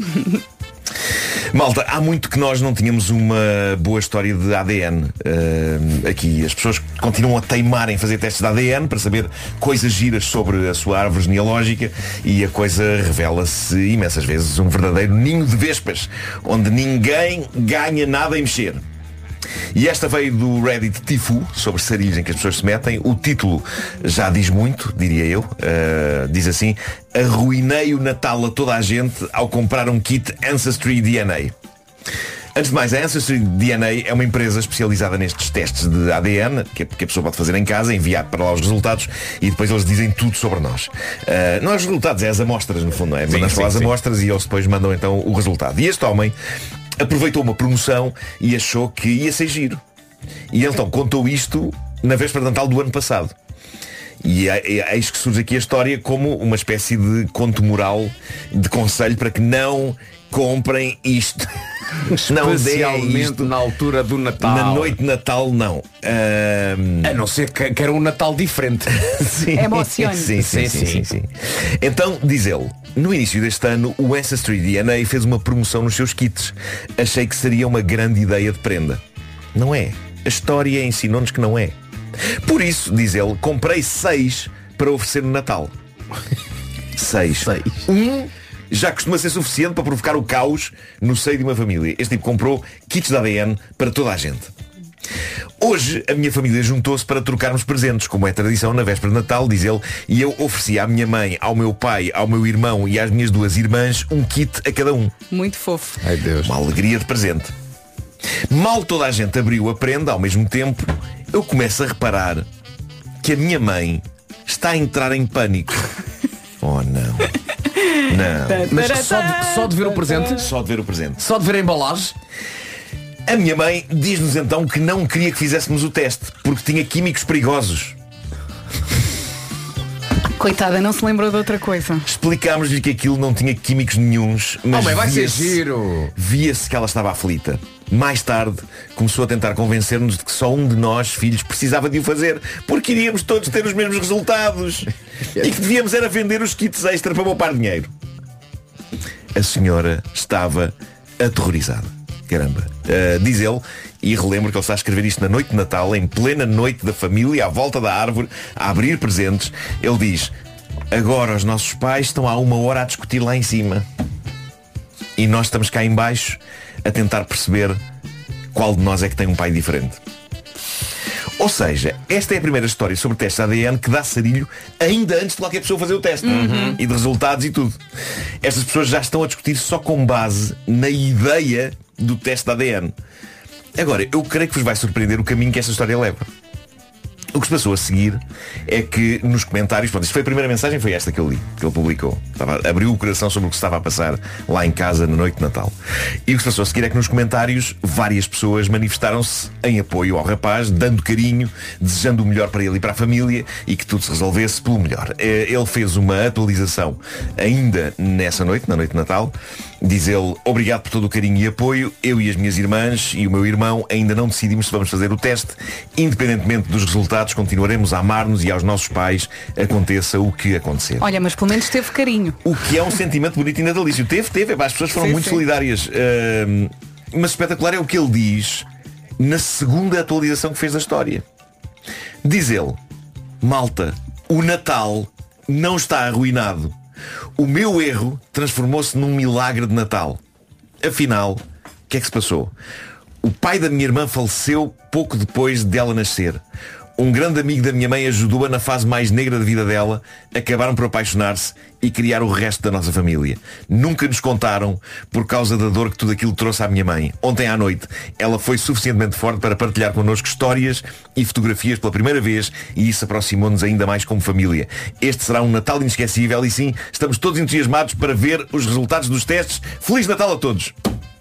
Malta, há muito que nós não tínhamos uma boa história de ADN aqui. As pessoas continuam a teimar em fazer testes de ADN para saber coisas giras sobre a sua árvore genealógica e a coisa revela-se imensas vezes um verdadeiro ninho de vespas, onde ninguém ganha nada em mexer. E esta veio do Reddit Tifu, sobre sarilhos em que as pessoas se metem. O título já diz muito, diria eu. Diz assim: arruinei o Natal a toda a gente ao comprar um kit Ancestry DNA. Antes de mais, a Ancestry DNA é uma empresa especializada nestes testes de ADN que a pessoa pode fazer em casa, enviar para lá os resultados e depois eles dizem tudo sobre nós. Não é os resultados, é as amostras, no fundo, não é? Mandam para as amostras e eles depois mandam então o resultado. E este homem aproveitou uma promoção e achou que ia ser giro. E então contou isto na véspera de Natal do ano passado. E eis que surge aqui a história como uma espécie de conto moral, de conselho para que não comprem isto. Não especialmente isto na altura do Natal. Na noite de Natal não. A não ser que era um Natal diferente. Sim. Emociona. Sim. Então, diz ele, no início deste ano o Ancestry DNA fez uma promoção nos seus kits. Achei que seria uma grande ideia de prenda. Não é. A história ensinou-nos que não é. Por isso, diz ele, comprei 6 para oferecer no Natal. 6. Já costuma ser suficiente para provocar o caos no seio de uma família. Este tipo comprou kits de ADN para toda a gente. Hoje a minha família juntou-se para trocarmos presentes, como é tradição na véspera de Natal, diz ele, e eu ofereci à minha mãe, ao meu pai, ao meu irmão e às minhas 2 irmãs um kit a cada um. Muito fofo. Ai, Deus. Uma alegria de presente. Mal toda a gente abriu a prenda ao mesmo tempo, eu começo a reparar que a minha mãe está a entrar em pânico. Oh não. Não. Mas só de ver o presente? Só de ver o presente. Só de ver a embalagem? A minha mãe diz-nos então que não queria que fizéssemos o teste, porque tinha químicos perigosos. Coitada, não se lembrou de outra coisa. Explicámos-lhe que aquilo não tinha químicos nenhuns, mas vai ser giro. Via-se que ela estava aflita. Mais tarde, começou a tentar convencer-nos de que só um de nós, filhos, precisava de o fazer, porque iríamos todos ter os mesmos resultados. E que devíamos era vender os kits extra para poupar dinheiro. A senhora estava aterrorizada. Caramba. Diz ele, e relembro que ele está a escrever isto na noite de Natal, em plena noite da família, à volta da árvore, a abrir presentes. Ele diz: agora os nossos pais estão há 1 hora a discutir lá em cima. E nós estamos cá em baixo a tentar perceber qual de nós é que tem um pai diferente. Ou seja, esta é a primeira história sobre testes de ADN que dá sarilho ainda antes de qualquer pessoa fazer o teste. E de resultados e tudo. Estas pessoas já estão a discutir só com base na ideia do teste de ADN. Agora, eu creio que vos vai surpreender o caminho que esta história leva. O que se passou a seguir é que nos comentários, pronto, isto foi a primeira mensagem, foi esta que eu li, que ele publicou. Abriu o coração sobre o que se estava a passar lá em casa na noite de Natal. E o que se passou a seguir é que nos comentários várias pessoas manifestaram-se em apoio ao rapaz, dando carinho, desejando o melhor para ele e para a família e que tudo se resolvesse pelo melhor. Ele fez uma atualização ainda nessa noite, na noite de Natal. Diz ele: obrigado por todo o carinho e apoio. Eu e as minhas irmãs e o meu irmão ainda não decidimos se vamos fazer o teste. Independentemente dos resultados, continuaremos a amar-nos e aos nossos pais, aconteça o que acontecer. Olha, mas pelo menos teve carinho. O que é um sentimento bonito e natalício. Teve. As pessoas foram muito solidárias. Mas espetacular é o que ele diz na segunda atualização que fez da história. Diz ele: malta, o Natal não está arruinado. O meu erro transformou-se num milagre de Natal. Afinal, o que é que se passou? O pai da minha irmã faleceu pouco depois dela nascer. Um grande amigo da minha mãe ajudou-a na fase mais negra da vida dela. Acabaram por apaixonar-se e criar o resto da nossa família. Nunca nos contaram por causa da dor que tudo aquilo trouxe à minha mãe. Ontem à noite ela foi suficientemente forte para partilhar connosco histórias e fotografias pela primeira vez, e isso aproximou-nos ainda mais como família. Este será um Natal inesquecível e sim, estamos todos entusiasmados para ver os resultados dos testes. Feliz Natal a todos!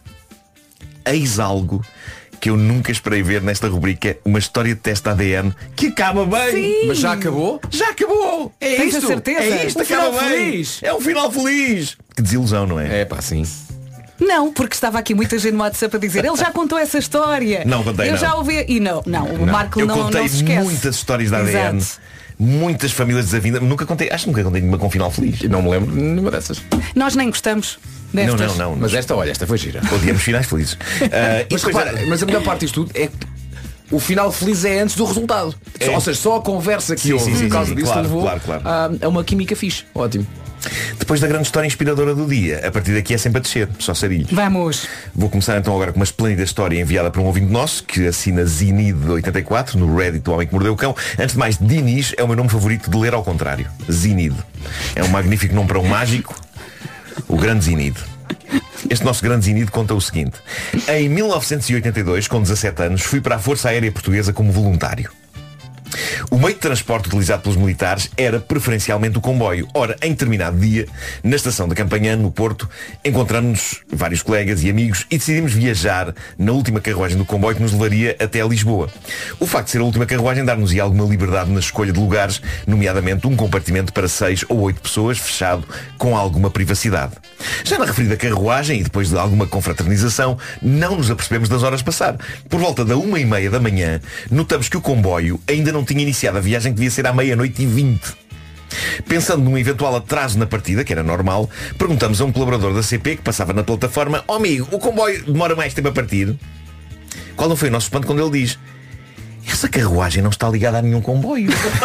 Eis algo que eu nunca esperei ver nesta rubrica, uma história de teste ADN que acaba bem. Sim. Mas já acabou? Já acabou! É Tens isto? A certeza? É isto, acaba bem! Feliz. É um final feliz! Que desilusão, não é? É pá, sim. Não, porque estava aqui muita gente no WhatsApp a dizer: ele já contou essa história. Não contei, eu não. já ouvi. E não, o Marco eu não se contei esquece. Muitas histórias de ADN. Exato. Muitas famílias desavindas. Acho que nunca contei nenhuma com final feliz. Não me lembro nenhuma dessas. Nós nem gostamos destas. Não. Mas esta foi gira. Odiamos finais felizes. Mas a melhor parte disto tudo é que o final feliz é antes do resultado. Ou seja, só a conversa que houve por causa disso levou a uma química fixe. Ótimo. Depois da grande história inspiradora do dia, a partir daqui é sempre a descer, só sarilhos. Vamos. Vou começar então agora com uma esplêndida história enviada por um ouvinte nosso, que assina Zinid84, no Reddit do Homem que Mordeu o Cão. Antes de mais, Dinis é o meu nome favorito de ler ao contrário. Zinid. É um magnífico nome para um mágico. O grande Zinid. Este nosso grande Zinid conta o seguinte: em 1982, com 17 anos, fui para a Força Aérea Portuguesa como voluntário. O meio de transporte utilizado pelos militares era preferencialmente o comboio. Ora, em determinado dia, na estação de Campanhã, no Porto, encontramos-nos vários colegas e amigos e decidimos viajar na última carruagem do comboio que nos levaria até Lisboa. O facto de ser a última carruagem dar-nos-ia alguma liberdade na escolha de lugares, nomeadamente um compartimento para 6 ou 8 pessoas, fechado, com alguma privacidade. Já na referida carruagem, e depois de alguma confraternização, não nos apercebemos das horas passar. Por volta da 1h30 da manhã, notamos que o comboio ainda não tinha iniciado a viagem, que devia ser à 00:20. Pensando num eventual atraso na partida, que era normal, perguntamos a um colaborador da CP que passava na plataforma: ó amigo, o comboio demora mais tempo a partir? Qual não foi o nosso espanto quando ele diz: essa carruagem não está ligada a nenhum comboio.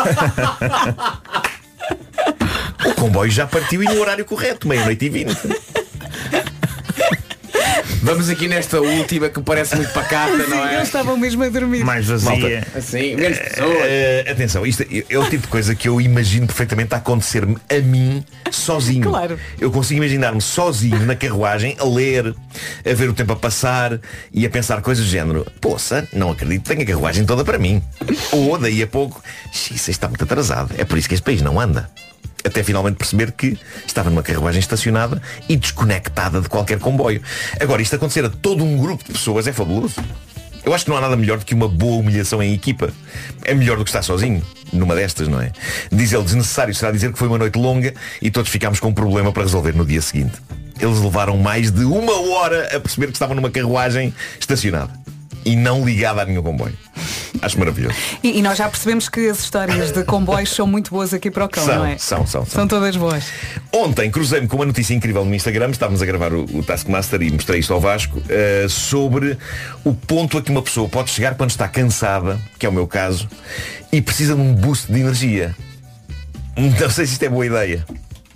O comboio já partiu e no horário correto, 00:20. Vamos aqui nesta última que parece muito pacata, sim, não é? Eles estavam mesmo a dormir. Mais vazia. Assim, menos pessoas. Atenção, isto é o tipo de coisa que eu imagino perfeitamente a acontecer-me a mim sozinho. Claro. Eu consigo imaginar-me sozinho na carruagem, a ler, a ver o tempo a passar e a pensar coisas do género: poça, não acredito que tenha a carruagem toda para mim. Ou daí a pouco: isso está muito atrasado, é por isso que este país não anda. até finalmente perceber que estava numa carruagem estacionada e desconectada de qualquer comboio. Agora, isto acontecer a todo um grupo de pessoas é fabuloso. Eu acho que não há nada melhor do que uma boa humilhação em equipa. É melhor do que estar sozinho, numa destas, não é? Diz ele, desnecessário será dizer que foi uma noite longa e todos ficámos com um problema para resolver no dia seguinte. Eles levaram mais de 1 hora a perceber que estavam numa carruagem estacionada e não ligada a nenhum comboio. Acho maravilhoso. E nós já percebemos que as histórias de comboios são muito boas aqui para o cão, não é? São todas boas. Ontem cruzei-me com uma notícia incrível no Instagram. Estávamos a gravar o Taskmaster e mostrei isto ao Vasco, sobre o ponto a que uma pessoa pode chegar quando está cansada, que é o meu caso, e precisa de um boost de energia. Não sei se isto é boa ideia.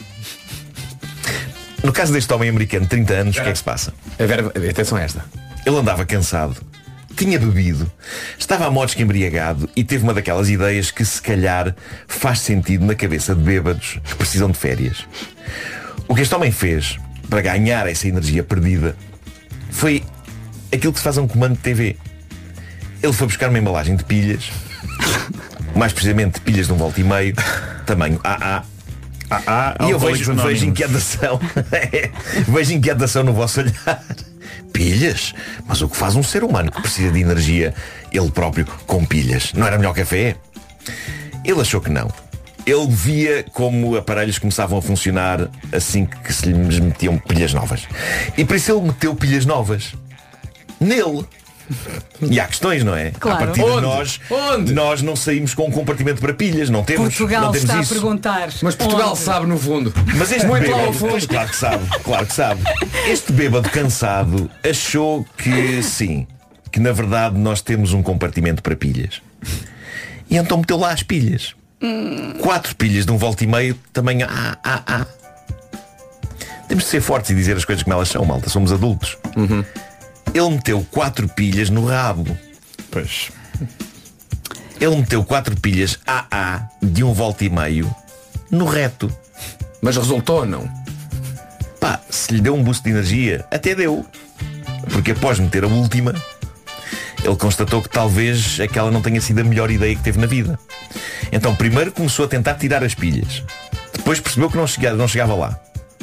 No caso deste homem americano de 30 anos, o que é que se passa? Atenção a esta. Ele andava cansado, tinha bebido, estava a modos que embriagado e teve uma daquelas ideias que se calhar faz sentido na cabeça de bêbados que precisam de férias. O que este homem fez para ganhar essa energia perdida foi aquilo que se faz a um comando de TV. Ele foi buscar uma embalagem de pilhas, mais precisamente pilhas de 1,5 V, tamanho AA. E eu vejo inquietação. Vejo inquietação no vosso olhar. Pilhas? Mas o que faz um ser humano que precisa de energia, ele próprio, com pilhas? Não era melhor café? Ele achou que não. Ele via como aparelhos começavam a funcionar assim que se lhes metiam pilhas novas. E por isso ele meteu pilhas novas nele. E há questões, não é? Claro. A partir de nós não saímos com um compartimento para pilhas. Não temos. Portugal não temos está isso. a perguntar. Mas Portugal sabe no fundo. Mas este muito bêbado, lá ao fundo. claro que sabe. Este bêbado cansado achou que sim, que na verdade nós temos um compartimento para pilhas. E então meteu lá as pilhas. 4 pilhas de 1,5 V, tamanho AA. Temos de ser fortes e dizer as coisas como elas são, malta. Somos adultos. Ele meteu 4 pilhas no rabo. Pois. Ele meteu 4 pilhas AA de 1,5 V no reto. Mas resultou ou não? Pá, se lhe deu um boost de energia, até deu. Porque após meter a última, ele constatou que talvez aquela não tenha sido a melhor ideia que teve na vida. Então primeiro começou a tentar tirar as pilhas. Depois percebeu que não chegava lá.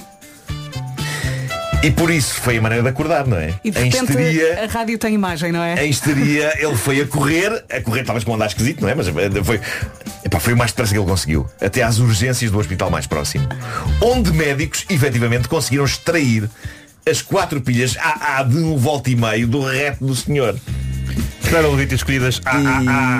E por isso foi a maneira de acordar, não é? E de repente a rádio tem imagem, não é? Em histeria ele foi a correr talvez com um andar esquisito, não é? Mas foi o mais depressa que ele conseguiu. Até às urgências do hospital mais próximo. Onde médicos efetivamente conseguiram extrair as 4 pilhas AA de 1,5 V do reto do senhor. Se calhar ele devia ter escolhido as AA.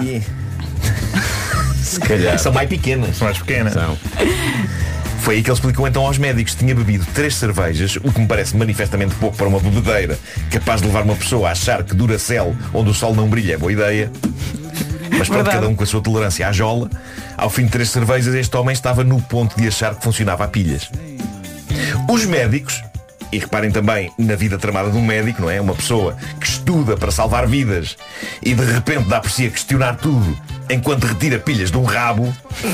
Se calhar. São mais pequenas. São. Foi aí que ele explicou então aos médicos que tinha bebido 3 cervejas, o que me parece manifestamente pouco para uma bebedeira capaz de levar uma pessoa a achar que Duracell, onde o sol não brilha, é boa ideia. Mas pronto, cada um com a sua tolerância à jola. Ao fim de 3 cervejas, este homem estava no ponto de achar que funcionava a pilhas. Os médicos, e reparem também na vida tramada de um médico, não é? Uma pessoa que estuda para salvar vidas e de repente dá por si a questionar tudo enquanto retira pilhas de um rabo.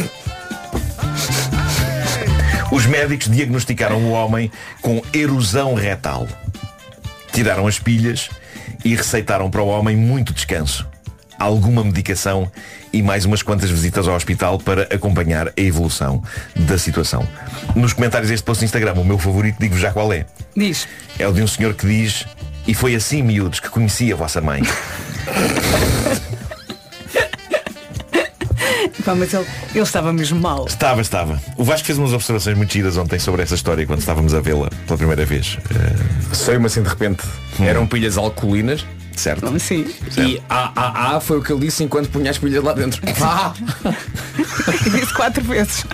Os médicos diagnosticaram o homem com erosão retal. Tiraram as pilhas e receitaram para o homem muito descanso, alguma medicação e mais umas quantas visitas ao hospital para acompanhar a evolução da situação. Nos comentários deste post no Instagram, o meu favorito, digo-vos já qual é. Diz. É o de um senhor que diz: e foi assim, miúdos, que conheci a vossa mãe. Pá, mas ele estava mesmo mal. Estava. O Vasco fez umas observações muito giras ontem sobre essa história quando estávamos a vê-la pela primeira vez. Saiu-me assim de repente. Eram pilhas alcoolinas. Certo. Sim. E AA foi o que ele disse enquanto punha as pilhas lá dentro. Disse 4 vezes.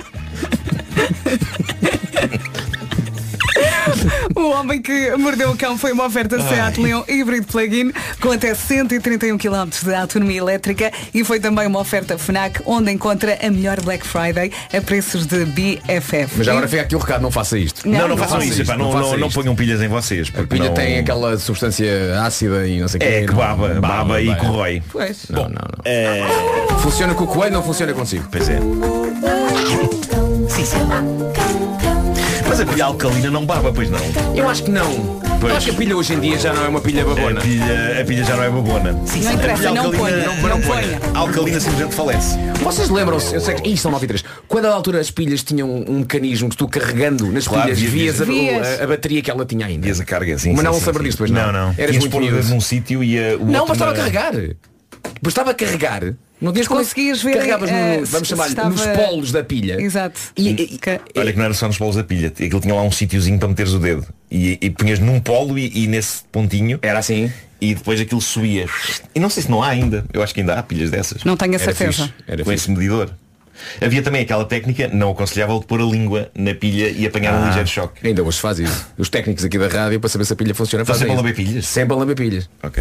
O homem que mordeu o cão foi uma oferta Seat Leon híbrido plug-in com até 131 km de autonomia elétrica e foi também uma oferta FNAC onde encontra a melhor Black Friday a preços de BFF. Mas agora fica aqui o recado, não faça isto. Não façam isso. Não ponham pilhas em vocês. A pilha tem aquela substância ácida e não sei o que. É que baba e corrói. Pois. Não. Funciona com o coelho, não funciona consigo. Pois é. Sim. Mas a pilha alcalina não baba, pois não? Eu acho que não. Pois. Eu acho que a pilha hoje em dia já não é uma pilha babona. A pilha já não é babona. Não interessa, não ponha. A alcalina simplesmente falece. Vocês lembram-se, eu sei que isto são 9 e 3. Quando à altura as pilhas tinham um mecanismo que tu carregando nas pilhas vias a bateria que ela tinha ainda. Vias a carga, sim. Mas sim, não sim, saber sim. disto, pois não. Não. Eras muito pôr num sítio e o não, outro mas estava a carregar. Pois estava a carregar. Não tinhas conseguias ver, carregavas vamos chamar nos polos da pilha. Exato. Olha que não era só nos polos da pilha. Aquilo tinha lá um sítiozinho para meteres o dedo. E punhas num polo e nesse pontinho. Era assim. E depois aquilo subia. E não sei se não há ainda. Eu acho que ainda há pilhas dessas. Não tenho a certeza. Era com esse medidor. Havia também aquela técnica não aconselhável de pôr a língua na pilha e apanhar um ligeiro choque. Ainda hoje faz isso. Os técnicos aqui da rádio, para saber se a pilha funciona, fazem sempre a lamber pilhas. Sempre a lamber pilhas. Ok.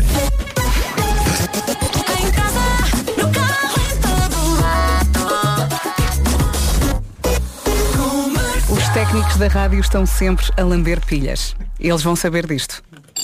Os técnicos da rádio estão sempre a lamber pilhas. Eles vão saber disto.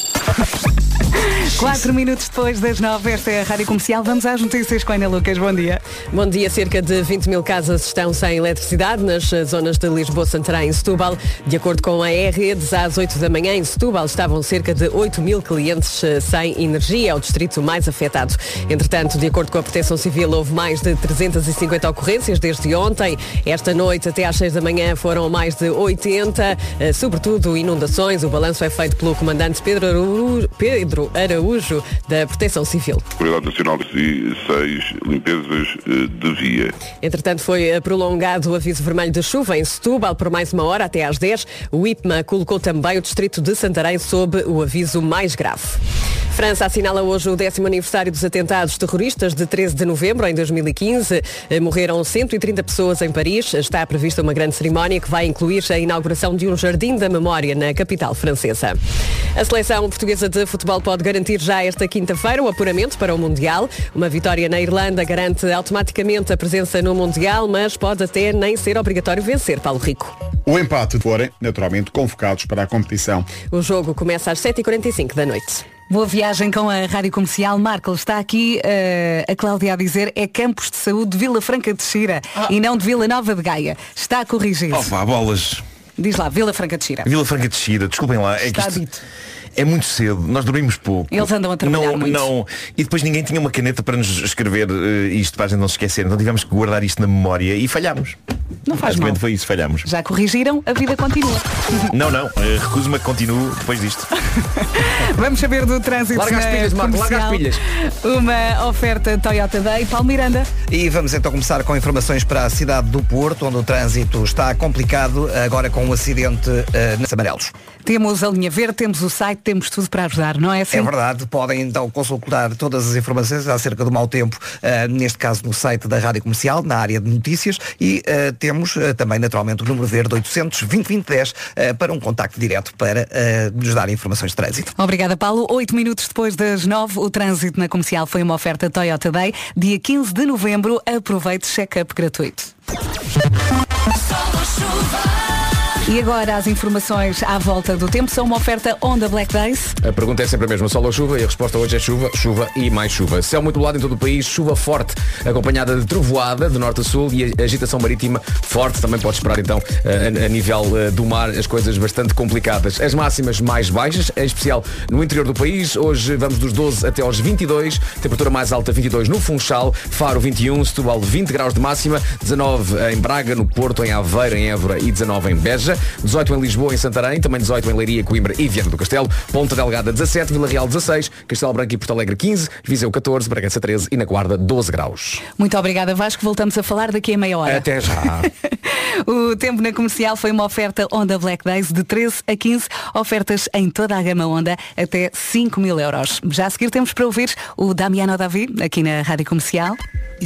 4 minutos depois das 9, esta é a Rádio Comercial. Vamos às notícias com a Ana Lucas. Bom dia. Bom dia. Cerca de 20 mil casas estão sem eletricidade nas zonas de Lisboa, Santarém e Setúbal. De acordo com a redes, às 8 da manhã em Setúbal estavam cerca de 8 mil clientes sem energia. É o distrito mais afetado. Entretanto, de acordo com a Proteção Civil, houve mais de 350 ocorrês desde ontem. Esta noite até às 6 da manhã foram mais de 80, sobretudo inundações. O balanço é feito pelo comandante Pedro Araújo da Proteção Civil. Autoridade Nacional de 6 limpezas de via. Entretanto, foi prolongado o aviso vermelho de chuva em Setúbal por mais uma hora, até às 10. O IPMA colocou também o distrito de Santarém sob o aviso mais grave. França assinala hoje o 10º aniversário dos atentados terroristas de 13 de novembro em 2015. Morreram 130 pessoas em Paris. Está prevista uma grande cerimónia que vai incluir a inauguração de um jardim da memória na capital francesa. A seleção portuguesa de futebol pode garantir já esta quinta-feira o apuramento para o Mundial. Uma vitória na Irlanda garante automaticamente a presença no Mundial, mas pode até nem ser obrigatório vencer, Paulo Rico. O empate forem, naturalmente, convocados para a competição. O jogo começa às 7h45 da noite. Boa viagem com a Rádio Comercial. Marco, está aqui a Cláudia a dizer é Campos de Saúde de Vila Franca de Xira e não de Vila Nova de Gaia. Está a corrigir. Opa, bolas. Diz lá, Vila Franca de Xira. Vila Franca de Xira, desculpem lá. É está que isto dito. é muito cedo, nós dormimos pouco. Eles andam a trabalhar muito. Não. E depois ninguém tinha uma caneta para nos escrever isto para a gente não se esquecer. Então tivemos que guardar isto na memória e falhámos. Não faz mal. Foi isso, falhámos. Já corrigiram, a vida continua. Não, recuso-me a que continue depois disto. Vamos saber do trânsito. Larga as pilhas, Marco, larga as pilhas. Uma oferta Toyota Day. Paulo Miranda. E vamos então começar com informações para a cidade do Porto, onde o trânsito está complicado, agora com um acidente nos amarelos. Temos a linha verde, temos o site, temos tudo para ajudar, não é assim? É verdade, podem então consultar todas as informações acerca do mau tempo, neste caso no site da Rádio Comercial, na área de notícias, e temos também naturalmente o número verde 800-2020-10 para um contacto direto para nos dar informações de trânsito. Obrigada, Paulo. 8 minutos depois das 9, o trânsito na Comercial foi uma oferta Toyota Day. Dia 15 de novembro, aproveite check-up gratuito. E agora as informações à volta do tempo são uma oferta Onda Black Days. A pergunta é sempre a mesma, sol ou chuva? E a resposta hoje é chuva, chuva e mais chuva. Céu muito nublado em todo o país, chuva forte, acompanhada de trovoada de norte a sul e agitação marítima forte. Também pode esperar então a nível do mar as coisas bastante complicadas. As máximas mais baixas, em especial no interior do país. Hoje vamos dos 12 até aos 22, temperatura mais alta 22 no Funchal, Faro 21, Setúbal 20 graus de máxima, 19 em Braga, no Porto, em Aveiro, em Évora e 19 em Beja. 18 em Lisboa, em Santarém, também 18 em Leiria, Coimbra e Viana do Castelo, Ponta Delgada 17, Vila Real 16, Castelo Branco e Porto Alegre 15, Viseu 14, Bragança 13 e na Guarda 12 graus. Muito obrigada, Vasco. Voltamos a falar daqui a meia hora. Até já. O tempo na Comercial foi uma oferta Onda Black Days de 13 a 15, ofertas em toda a gama Onda até 5.000 euros. Já a seguir temos para ouvir o Damiano Davi aqui na Rádio Comercial.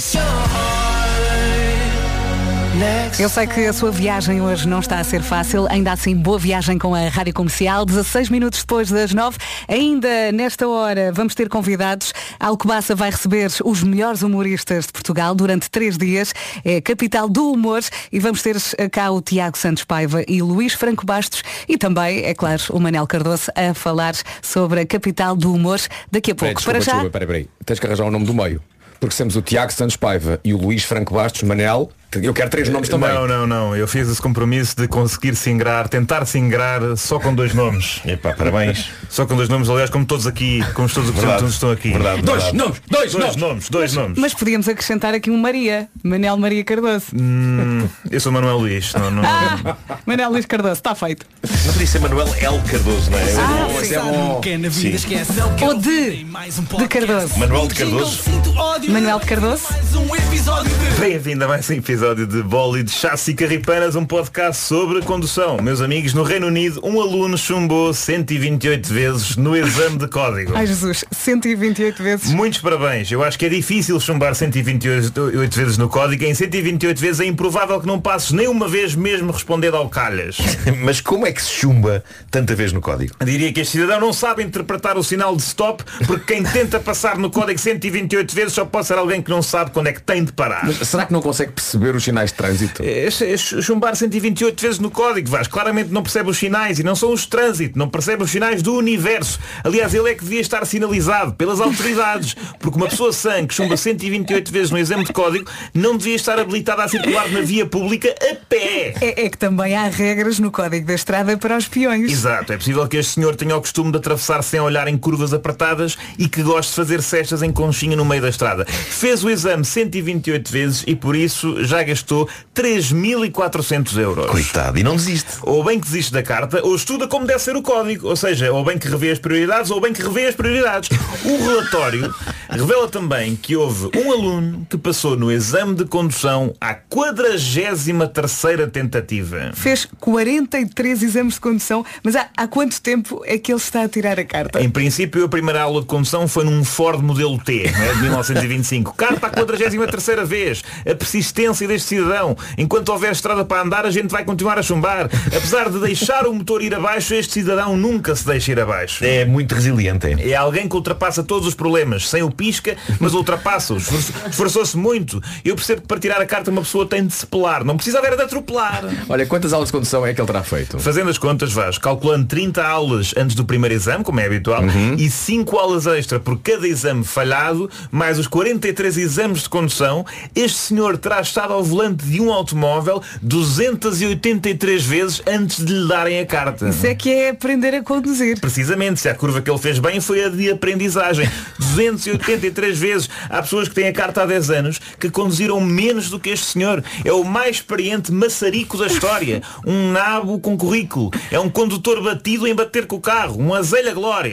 Eu sei que a sua viagem hoje não está a ser fácil, ainda assim boa viagem com a Rádio Comercial, 16 minutos depois das 9. Ainda nesta hora vamos ter convidados. A Alcobaça vai receber os melhores humoristas de Portugal durante 3 dias, é a capital do humor, e vamos ter cá o Tiago Santos Paiva e Luís Franco Bastos e também, é claro, o Manel Cardoso a falar sobre a capital do humor daqui a pouco. Peraí, tens que arranjar o nome do meio. Porque temos o Tiago Santos Paiva e o Luís Franco Bastos, Manel Eu quero 3 nomes também. Não. Eu fiz esse compromisso de conseguir tentar se ingrar só com 2 nomes. Epá, parabéns. Só com 2 nomes, aliás, como todos aqui, como todos os estão aqui. Verdade. Dois nomes. Mas podíamos acrescentar aqui um Maria. Manel Maria Cardoso. Eu sou Manuel Luís. Manuel Luís Cardoso, está feito. Não podia ser Manuel L. Cardoso, não é? Sim. É bom. Ou de Cardoso. Manuel de Cardoso. Manuel de Cardoso. Bem-vindo a mais um episódio de Bola e de Chassi Carripanas, um podcast sobre condução. Meus amigos, no Reino Unido, um aluno chumbou 128 vezes no exame de código. Ai Jesus, 128 vezes. Muitos parabéns. Eu acho que é difícil chumbar 128 vezes no código. Em 128 vezes é improvável que não passes nem uma vez mesmo respondendo ao calhas. Mas como é que se chumba tanta vez no código? Diria que este cidadão não sabe interpretar o sinal de stop, porque quem tenta passar no código 128 vezes só pode ser alguém que não sabe quando é que tem de parar. Mas será que não consegue perceber os sinais de trânsito? Chumbar 128 vezes no código, Vasco. Claramente não percebe os sinais, e não são os de trânsito, não percebe os sinais do universo. Aliás, ele é que devia estar sinalizado pelas autoridades, porque uma pessoa sã que chumba 128 vezes no exame de código não devia estar habilitada a circular na via pública a pé. É que também há regras no código da estrada para os peões. Exato, é possível que este senhor tenha o costume de atravessar sem olhar em curvas apertadas e que goste de fazer cestas em conchinha no meio da estrada. Fez o exame 128 vezes e por isso já gastou 3.400 euros. Coitado, e não desiste. Ou bem que desiste da carta, ou estuda como deve ser o código. Ou seja, ou bem que revê as prioridades, ou bem que revê as prioridades. O relatório revela também que houve um aluno que passou no exame de condução à 43ª tentativa. Fez 43 exames de condução, mas há quanto tempo é que ele está a tirar a carta? Em princípio, a primeira aula de condução foi num Ford modelo T, né, de 1925. Carta à 43ª vez. A persistência deste cidadão. Enquanto houver estrada para andar, a gente vai continuar a chumbar. Apesar de deixar o motor ir abaixo, este cidadão nunca se deixa ir abaixo. É muito resiliente. É alguém que ultrapassa todos os problemas, sem o pisca, mas ultrapassa-os. Esforçou-se muito. Eu percebo que para tirar a carta uma pessoa tem de se pelar. Não precisa haver de atropelar. Olha, quantas aulas de condução é que ele terá feito? Fazendo as contas, Vasco, calculando 30 aulas antes do primeiro exame, como é habitual, e 5 aulas extra por cada exame falhado, mais os 43 exames de condução, este senhor terá estado ao volante de um automóvel 283 vezes antes de lhe darem a carta. Isso é que é aprender a conduzir. Precisamente, se a curva que ele fez bem foi a de aprendizagem. 283 vezes. Há pessoas que têm a carta há 10 anos que conduziram menos do que este senhor. É o mais experiente maçarico da história. Um nabo com currículo. É um condutor batido em bater com o carro. Um azelha glória.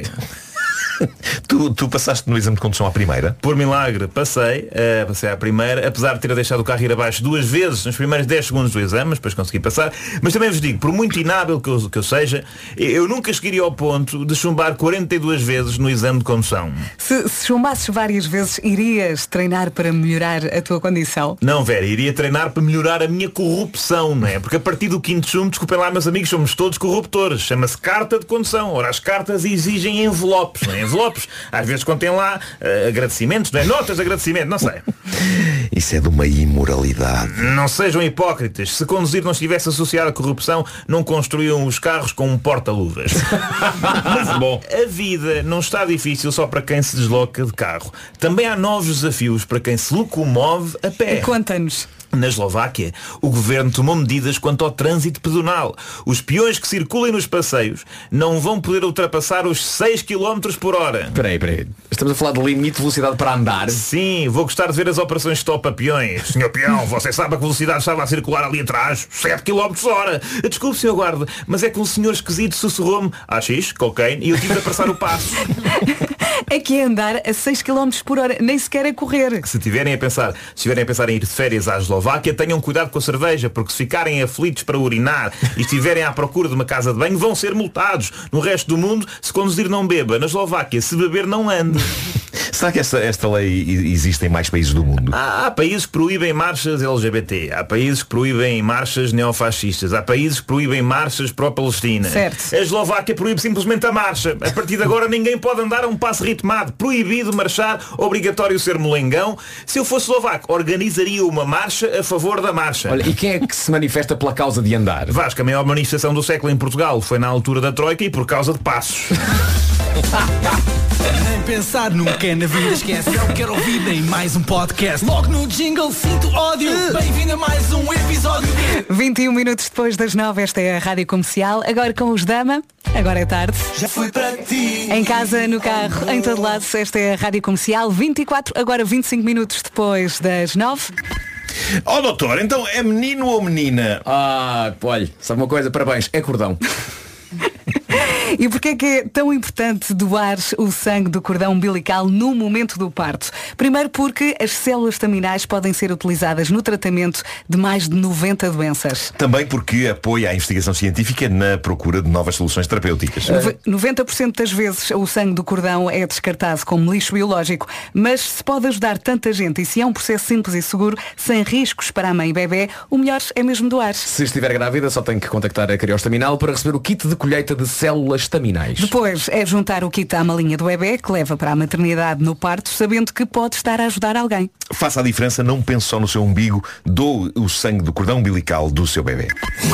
Tu passaste no exame de condução à primeira? Por milagre, passei à primeira, apesar de ter deixado o carro ir abaixo 2 vezes nos primeiros 10 segundos do exame, mas depois consegui passar. Mas também vos digo, por muito inábil que eu seja, eu nunca chegaria ao ponto de chumbar 42 vezes no exame de condução. Se chumbasses várias vezes, irias treinar para melhorar a tua condição? Não, Vera, iria treinar para melhorar a minha corrupção, não é? Porque a partir do 5º chumbo, desculpem lá, meus amigos, somos todos corruptores. Chama-se carta de condução. Ora, as cartas exigem envelopes, não é? Envelopes, às vezes contém lá agradecimentos, não é? Notas de agradecimento, não sei. Isso é de uma imoralidade. Não sejam hipócritas. Se conduzir não estivesse associado à corrupção, não construíam os carros com um porta-luvas. Mas bom, a vida não está difícil só para quem se desloca de carro. Também há novos desafios para quem se locomove a pé. Conta-nos. Na Eslováquia, o governo tomou medidas quanto ao trânsito pedonal. Os peões que circulem nos passeios não vão poder ultrapassar os 6 km por hora. Peraí. Estamos a falar de limite de velocidade para andar? Sim, vou gostar de ver as operações stop a peões. Senhor peão, você sabe a que velocidade estava a circular ali atrás? 7 km hora. Desculpe, senhor guarda, mas é que um senhor esquisito sussurrou-me AX, cocaine, e eu tive de apressar o passo. É que é andar a 6 km por hora, nem sequer a correr. Se estiverem a pensar em ir de férias à Eslováquia, tenham cuidado com a cerveja, porque se ficarem aflitos para urinar e estiverem à procura de uma casa de banho, vão ser multados. No resto do mundo, se conduzir não beba. Na Eslováquia, se beber não ande. Será que esta lei existe em mais países do mundo? Há países que proíbem marchas LGBT. Há países que proíbem marchas neofascistas. Há países que proíbem marchas pró-Palestina. Certo. A Eslováquia proíbe simplesmente a marcha. A partir de agora ninguém pode andar a um passo ritmado. Proibido marchar, obrigatório ser molengão. Se eu fosse eslovaco, organizaria uma marcha a favor da marcha. Olha, e quem é que se manifesta pela causa de andar? Vasco, a maior manifestação do século em Portugal foi na altura da Troika e por causa de passos. Nem pensar nunca na vida, esquece. Não quero ouvir nem mais um podcast. Logo no jingle sinto ódio. Bem-vindo a mais um episódio de 21 minutos depois das 9, esta é a Rádio Comercial. Agora com os Dama, agora é tarde. Já fui para ti. Em casa, no carro, em todo lado, esta é a Rádio Comercial. 24, agora 25 minutos depois das 9. Ó doutor, então é menino ou menina? Olha, sabe uma coisa? Parabéns, é cordão. E porquê é que é tão importante doar o sangue do cordão umbilical no momento do parto? Primeiro porque as células staminais podem ser utilizadas no tratamento de mais de 90 doenças. Também porque apoia a investigação científica na procura de novas soluções terapêuticas. 90% das vezes o sangue do cordão é descartado como lixo biológico, mas se pode ajudar tanta gente e se é um processo simples e seguro, sem riscos para a mãe e bebê, o melhor é mesmo doar. Se estiver grávida, só tem que contactar a Criostaminal para receber o kit de colheita de células staminais. Depois é juntar o kit à malinha do bebê, que leva para a maternidade no parto, sabendo que pode estar a ajudar alguém. Faça a diferença, não pense só no seu umbigo, doe o sangue do cordão umbilical do seu bebê.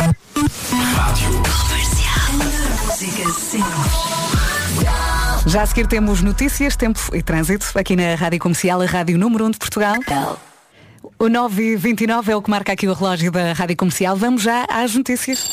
Já a seguir temos notícias, tempo e trânsito, aqui na Rádio Comercial, a Rádio número 1 de Portugal. O 9h29 é o que marca aqui o relógio da Rádio Comercial. Vamos já às notícias.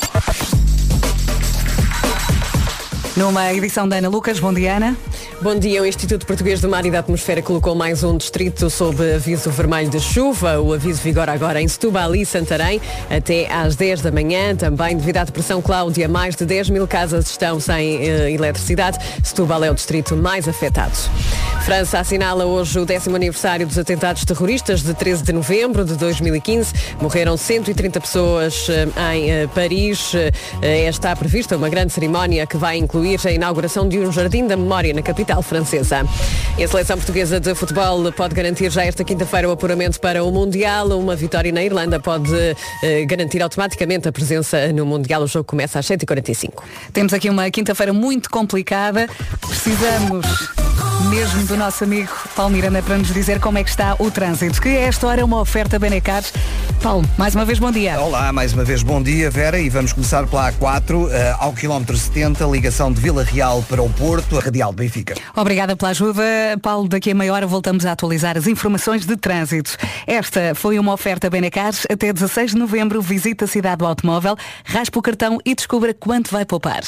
Numa edição da Ana Lucas. Bom dia, Ana. Bom dia. O Instituto Português do Mar e da Atmosfera colocou mais um distrito sob aviso vermelho de chuva. O aviso vigora agora em Setúbal e Santarém até às 10 da manhã. Também devido à depressão Cláudia, mais de 10 mil casas estão sem eletricidade. Setúbal é o distrito mais afetado. França assinala hoje o 10º aniversário dos atentados terroristas de 13 de novembro de 2015. Morreram 130 pessoas em Paris. Está prevista uma grande cerimónia que vai incluir a inauguração de um jardim da memória na capital francesa. E a seleção portuguesa de futebol pode garantir já esta quinta-feira o apuramento para o Mundial. Uma vitória na Irlanda pode garantir automaticamente a presença no Mundial. O jogo começa às 7h45. Temos aqui uma quinta-feira muito complicada. Precisamos mesmo do nosso amigo Paulo Miranda para nos dizer como é que está o trânsito, que a esta hora é uma oferta Benecar. Paulo, mais uma vez bom dia. Olá, mais uma vez bom dia, Vera, e vamos começar pela A4, ao quilómetro 70, ligação de Vila Real para o Porto, a Radial de Benfica. Obrigada pela ajuda, Paulo. Daqui a meia hora voltamos a atualizar as informações de trânsito. Esta foi uma oferta Benecar. Até 16 de novembro, visita a cidade do automóvel, raspa o cartão e descubra quanto vai poupar.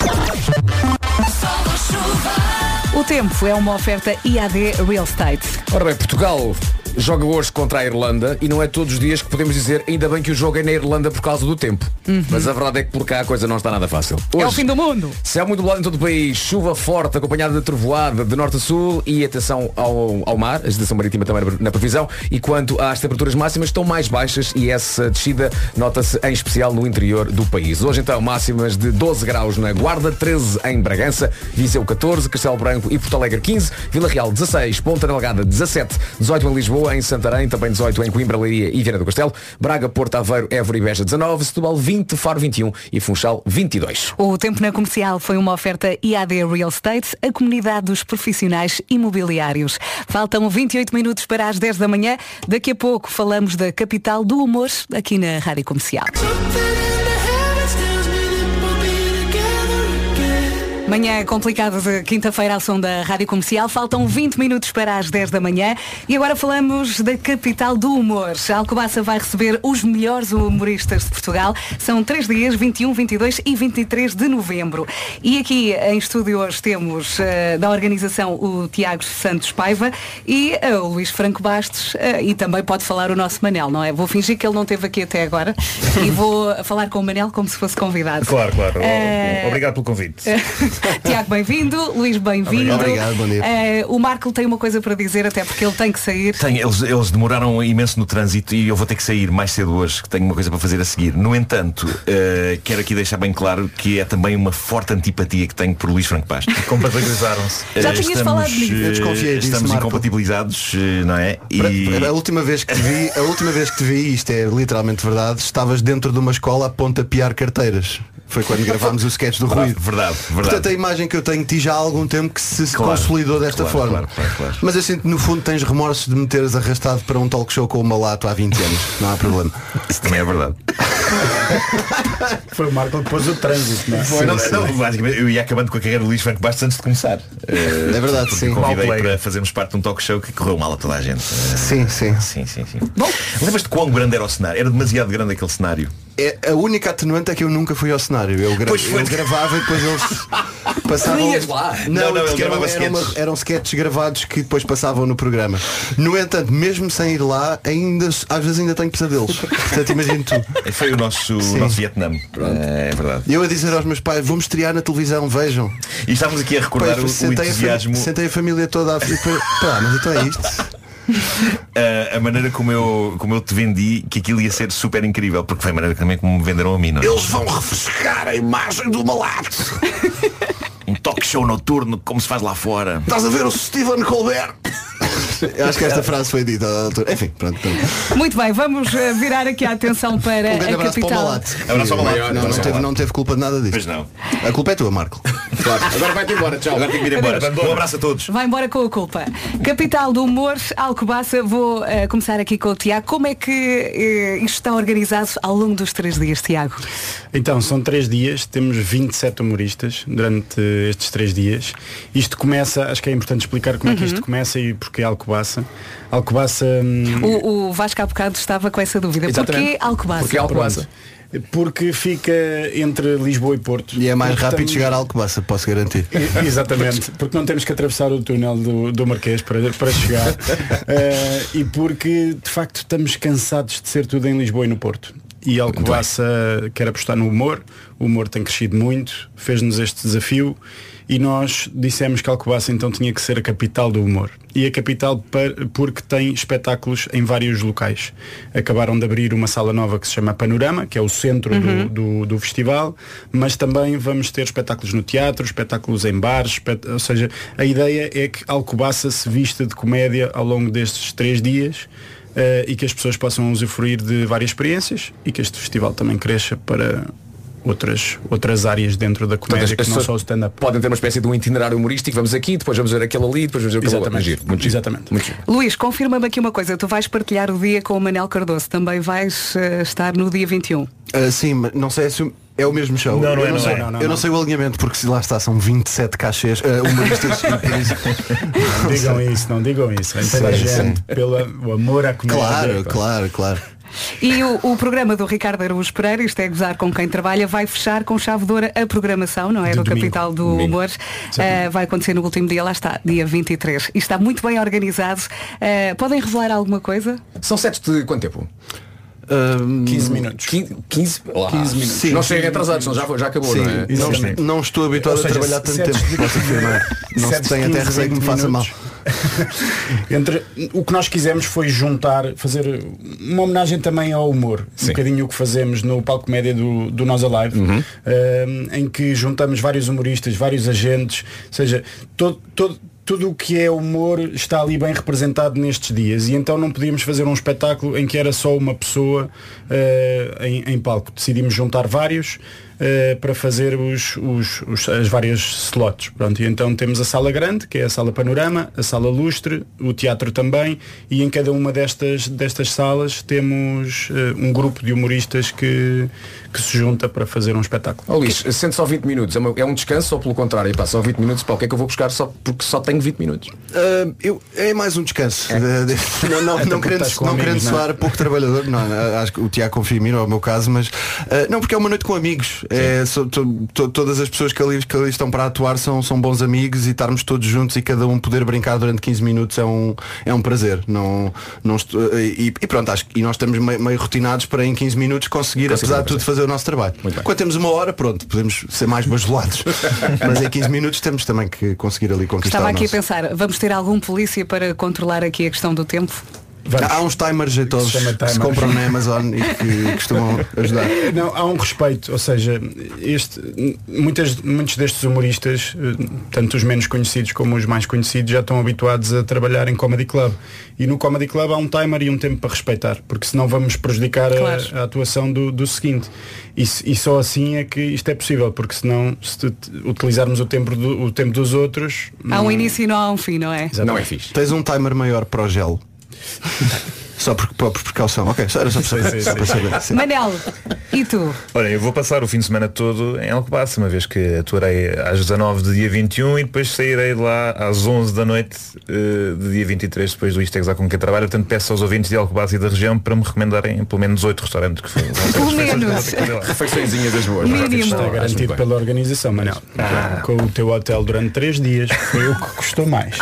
O tempo é uma oferta IAD Real Estate. Ora bem, Portugal joga hoje contra a Irlanda e não é todos os dias que podemos dizer ainda bem que o jogo é na Irlanda por causa do tempo. Mas a verdade é que por cá a coisa não está nada fácil. Hoje, é o fim do mundo. Céu muito nublado em todo o país, chuva forte acompanhada de trovoada de norte a sul e atenção ao mar, a agitação marítima também na previsão. E quanto às temperaturas máximas, estão mais baixas e essa descida nota-se em especial no interior do país. Hoje então máximas de 12 graus na Guarda, 13 em Bragança, Viseu 14, Castelo Branco e Porto Alegre 15, Vila Real 16, Ponta Delgada 17, 18 em Lisboa, em Santarém, também 18 em Coimbra, Leiria e Viana do Castelo, Braga, Porto Aveiro, Évora e Beja 19, Setúbal 20, Faro 21 e Funchal 22. O tempo na comercial foi uma oferta IAD Real Estate, a comunidade dos profissionais imobiliários. Faltam 28 minutos para as 10 da manhã. Daqui a pouco falamos da capital do humor aqui na Rádio Comercial. Manhã complicada de quinta-feira ao som da Rádio Comercial. Faltam 20 minutos para as 10 da manhã. E agora falamos da capital do humor. A Alcobaça vai receber os melhores humoristas de Portugal. São 3 dias, 21, 22 e 23 de novembro. E aqui em estúdio hoje temos da organização o Tiago Santos Paiva e o Luís Franco Bastos. E também pode falar o nosso Manel, não é? Vou fingir que ele não esteve aqui até agora e vou falar com o Manel como se fosse convidado. Claro. Obrigado pelo convite. Tiago, bem-vindo. Luís, bem-vindo. Obrigado, bom dia. O Marco tem uma coisa para dizer, até porque ele tem que sair. Eles demoraram imenso no trânsito e eu vou ter que sair mais cedo hoje, que tenho uma coisa para fazer a seguir. No entanto, quero aqui deixar bem claro que é também uma forte antipatia que tenho por Luís Franco Bastos. Compatibilizaram-se. Já tinhas falado disso. Eu desconfiei disso, estamos Marco. incompatibilizados, não é? E... A última vez que te vi, isto é literalmente verdade, estavas dentro de uma escola a pontapear carteiras. Foi quando gravámos o sketch do Ruído. Verdade. Portanto, imagem que eu tenho de ti já há algum tempo que se consolidou desta forma. Claro. Mas eu sinto que no fundo tens remorsos de me teres arrastado para um talk show com o Malato há 20 anos. Não há problema. Isso também é verdade. Foi o Marco que pôs o trânsito, não é? Não, basicamente eu ia acabando com a carreira do Luís Franco Bastos antes de começar. É verdade, sim. Convidei para fazermos parte de um talk show que correu mal a toda a gente. Sim. Bom, lembras-te quão grande era o cenário? Era demasiado grande aquele cenário. A única atenuante é que eu nunca fui ao cenário. Eu gravava e depois eles passavam. Lá. Não, eram sketches gravados que depois passavam no programa. No entanto, mesmo sem ir lá, às vezes ainda tenho pesadelos. Portanto, imagino tu. Foi o nosso Vietnã. É verdade. Eu a dizer aos meus pais, vamos estrear na televisão, vejam. E estávamos aqui a recordar o entusiasmo. Sentei a família toda mas então é isto. A maneira como eu te vendi que aquilo ia ser super incrível, porque foi a maneira também como me venderam a mim, não é? Eles vão refrescar a imagem do Malato. Um talk show noturno como se faz lá fora. Estás a ver o Stephen Colbert? Eu acho que esta frase foi dita à altura. Enfim, pronto. Muito bem, vamos virar aqui a atenção para a capital. Não teve culpa de nada disso. Pois não. A culpa é tua, Marco. Claro. Agora vai-te embora, tchau. Agora tem que ir embora. Um abraço a todos. Vai embora com a culpa. Capital do humor, Alcobaça. Vou começar aqui com o Tiago. Como é que isto está organizado ao longo dos 3 dias, Tiago? Então, são 3 dias, temos 27 humoristas durante estes 3 dias. Isto começa, acho que é importante explicar como é que isto começa e porque é Alcobaça. O Vasco há bocado estava com essa dúvida. Porquê Alcobaça? Porque Alcobaça. Porque fica entre Lisboa e Porto. E é mais rápido chegar a Alcobaça, posso garantir. Exatamente, porque não temos que atravessar o túnel do Marquês para chegar. E porque, de facto, estamos cansados de ser tudo em Lisboa e no Porto. E Alcobaça quer apostar no humor. O humor tem crescido muito, fez-nos este desafio e nós dissemos que Alcobaça então tinha que ser a capital do humor. E a capital porque tem espetáculos em vários locais. Acabaram de abrir uma sala nova que se chama Panorama, que é o centro do festival, mas também vamos ter espetáculos no teatro, espetáculos em bares, ou seja, a ideia é que Alcobaça se vista de comédia ao longo destes 3 dias. E que as pessoas possam usufruir de várias experiências e que este festival também cresça para outras áreas dentro da comédia, que não só o stand-up. Podem ter uma espécie de um itinerário humorístico, vamos aqui, depois vamos ver aquele ali, depois vamos ver aquele ali. Exatamente. Muito giro. Luís, confirma-me aqui uma coisa, tu vais partilhar o dia com o Manel Cardoso, também vais estar no dia 21. Sim, mas não sei se é o mesmo show. Eu não sei o alinhamento, porque se lá está são 27 cachês humoristas. Não digam isso. Toda a gente pelo amor à comédia. Claro. E o programa do Ricardo Araújo Pereira, isto é gozar com quem trabalha, vai fechar com chave de ouro a programação, não é? Do Capital do Humor. Vai acontecer no último dia, lá está, dia 23. E está muito bem organizado. Podem revelar alguma coisa? São sets de quanto tempo? 15 minutos. 15 minutos. Sim, não cheguem atrasados, já acabou, não é? Não estou habituado a trabalhar tanto tempo, posso afirmar. Não se tem até receio que me faça mal. O que nós quisemos foi fazer uma homenagem também ao humor. Um bocadinho o que fazemos no Palco Média do Nós Alive, em que juntamos vários humoristas, vários agentes, ou seja, tudo o que é humor está ali bem representado nestes dias e então não podíamos fazer um espetáculo em que era só uma pessoa em palco. Decidimos juntar vários para fazer as várias slots. Pronto, e então temos a sala grande, que é a sala Panorama, a sala Lustre, o teatro também, e em cada uma destas salas temos um grupo de humoristas que se junta para fazer um espetáculo. Luís, sendo só 20 minutos, é um descanso ou pelo contrário? Só 20 minutos, para o que é que eu vou buscar só porque só tenho 20 minutos? É mais um descanso. Não querendo soar pouco trabalhador, não, acho que o Tiago confia em mim, não é o meu caso, mas não, porque é uma noite com amigos. Todas as pessoas que ali estão para atuar são bons amigos e estarmos todos juntos e cada um poder brincar durante 15 minutos é um prazer. E pronto, acho que nós estamos meio rotinados para em 15 minutos conseguir apesar de tudo fazer o nosso trabalho. Quando temos 1 hora, pronto, podemos ser mais bajulados. Mas em 15 minutos temos também que conseguir ali conquistar. Estava aqui a pensar, vamos ter algum polícia para controlar aqui a questão do tempo? Há uns timers jeitosos que se compram na Amazon e que costumam ajudar. Não, há um respeito, ou seja, muitos destes humoristas, tanto os menos conhecidos como os mais conhecidos, já estão habituados a trabalhar em Comedy Club. E no Comedy Club há um timer e um tempo para respeitar, porque senão vamos prejudicar a atuação do seguinte. E só assim é que isto é possível, porque senão, se utilizarmos o tempo dos outros... Há um início e não há um fim, não é? Não é fixe. Tens um timer maior para o gel? Só por precaução. Ok, era só para saber. Sim. Manel, e tu? Olha, eu vou passar o fim de semana todo em Alcobaça, uma vez que atuarei às 19 de dia 21 e depois sairei de lá às 11 da noite de dia 23, depois do Isto é Gozar com quem trabalho. Portanto, peço aos ouvintes de Alcobaça e da região para me recomendarem pelo menos 8 restaurantes que pelo menos refeiçõezinhas das boas. Está garantido pela organização, Manel. Com o teu hotel durante 3 dias foi o que custou mais.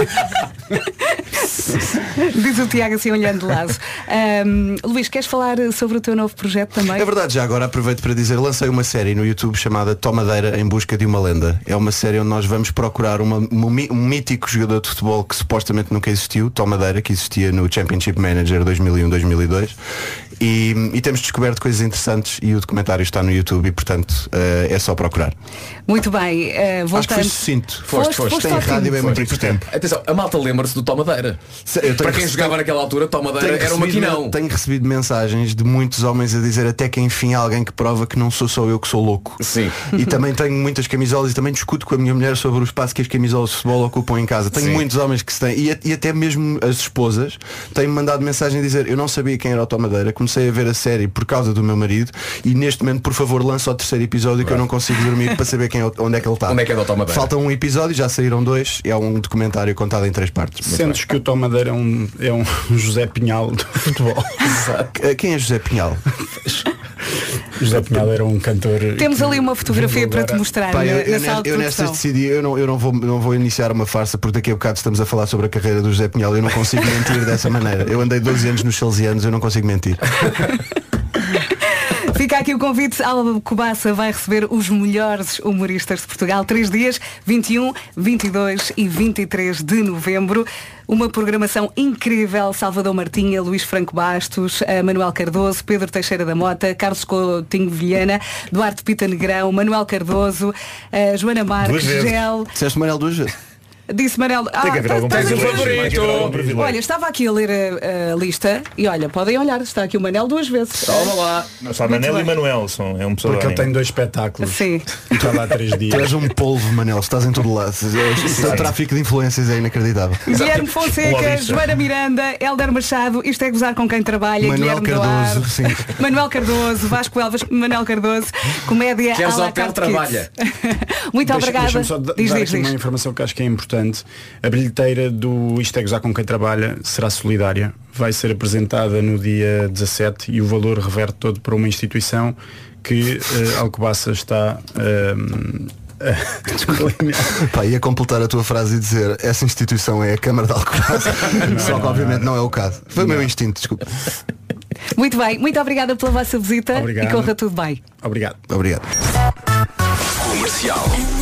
Diz o Tiago assim olhando de lado. Luís, queres falar sobre o teu novo projeto também? É verdade, já agora aproveito para dizer, lancei uma série no YouTube chamada Tomadeira em Busca de uma Lenda. É uma série onde nós vamos procurar um mítico jogador de futebol que supostamente nunca existiu, Tomadeira, que existia no Championship Manager 2001-2002. E temos descoberto coisas interessantes e o documentário está no YouTube e portanto é só procurar. Muito bem, voltando. Acho que foi sucinto. Foste Tem rádio é muito tempo. Atenção, a malta lembra-se do Tomadeira. Para quem jogava naquela altura, Tomadeira era um maquinão. Tenho recebido mensagens de muitos homens a dizer até que enfim há alguém que prova que não sou só eu que sou louco. Sim. E também tenho muitas camisolas e também discuto com a minha mulher sobre o espaço que as camisolas de futebol ocupam em casa. Tenho muitos homens que se têm e até mesmo as esposas têm-me mandado mensagem a dizer eu não sabia quem era o Tomadeira, comecei a ver a série por causa do meu marido e neste momento por favor lança o 3º episódio que eu não consigo dormir para saber onde é que ele está. Onde é que é o Tomadeira? Falta um episódio, já saíram 2, é um documentário contado em 3 partes. Sentes que o Tomadeira é um José Pinhal do futebol. Quem é José Pinhal? José Pinhal era um cantor. Temos ali uma fotografia para te mostrar. Pá, eu nestas decidi, eu não vou iniciar uma farsa porque daqui a bocado estamos a falar sobre a carreira do José Pinhal. Eu não consigo mentir dessa maneira. Eu andei 12 anos nos Salesianos, eu não consigo mentir. Fica aqui o convite. Alcobaça vai receber os melhores humoristas de Portugal. 3 dias, 21, 22 e 23 de novembro. Uma programação incrível. Salvador Martinha, Luís Franco Bastos, Manuel Cardoso, Pedro Teixeira da Mota, Carlos Coutinho Vilhena, Duarte Pita Negrão, Manuel Cardoso, Joana Marques, Gel. Disseste Manel 2 vezes? Disse Manel. Tens um favorito. Olha, estava aqui a ler a lista e olha, podem olhar, está aqui o Manel 2 vezes. Toma lá. Não, só Manel e Manuel é um pessoal. Porque ele tem 2 espetáculos. Sim. E está lá 3 dias. Tu és um polvo, Manel, estás em todo lado. O tráfico de influências é inacreditável. Guilherme Fonseca, Joana Miranda, Hélder Machado, Isto é Gozar com quem trabalha, Manuel Guilherme Cardoso, Duarte, sim. Manuel Cardoso, Vasco Elvas, Manuel Cardoso, comédia Queres à la hotel, carte trabalha. Muito obrigada. Deixa-me só dar aqui uma informação que acho que é importante. A bilheteira do Isto é Gozar com quem trabalha será solidária. Vai ser apresentada no dia 17 e o valor reverte todo para uma instituição que Alcobaça está Pá, ia completar a tua frase e dizer essa instituição é a Câmara de Alcobaça. Só que obviamente não é o caso. Foi o meu instinto, desculpa. Muito bem, muito obrigada pela vossa visita. Obrigado. E corra tudo bem. Obrigado. Obrigado. Comercial.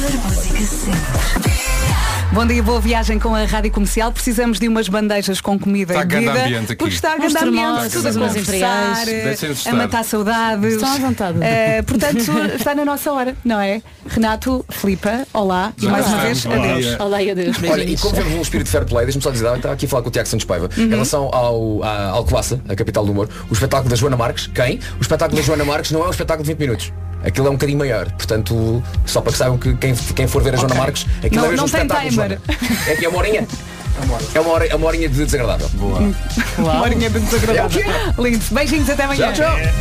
Bom dia, boa viagem com a Rádio Comercial. Precisamos de umas bandejas com comida e bebida. Porque está a grande ambiente, tudo a conversar, a matar saudades. Estão à vontade. Portanto, está na nossa hora, não é? Renato, Filipa, olá. E mais uma vez, adeus. Olá e adeus. Olha, e como temos um espírito de fair play, deixa-me só dizer, está aqui a falar com o Tiago Santos Paiva, em relação à Alcobaça, a capital do humor, o espetáculo da Joana Marques, o espetáculo da Joana Marques não é um espetáculo de 20 minutos. Aquilo é um bocadinho maior, portanto, só para que saibam que quem for ver a Joana Marques, aquilo é mesmo um espetáculo. É que é uma horinha. É uma horinha de desagradável. Boa. Uma horinha de desagradável. Lindo. Beijinhos, até amanhã. Tchau, tchau.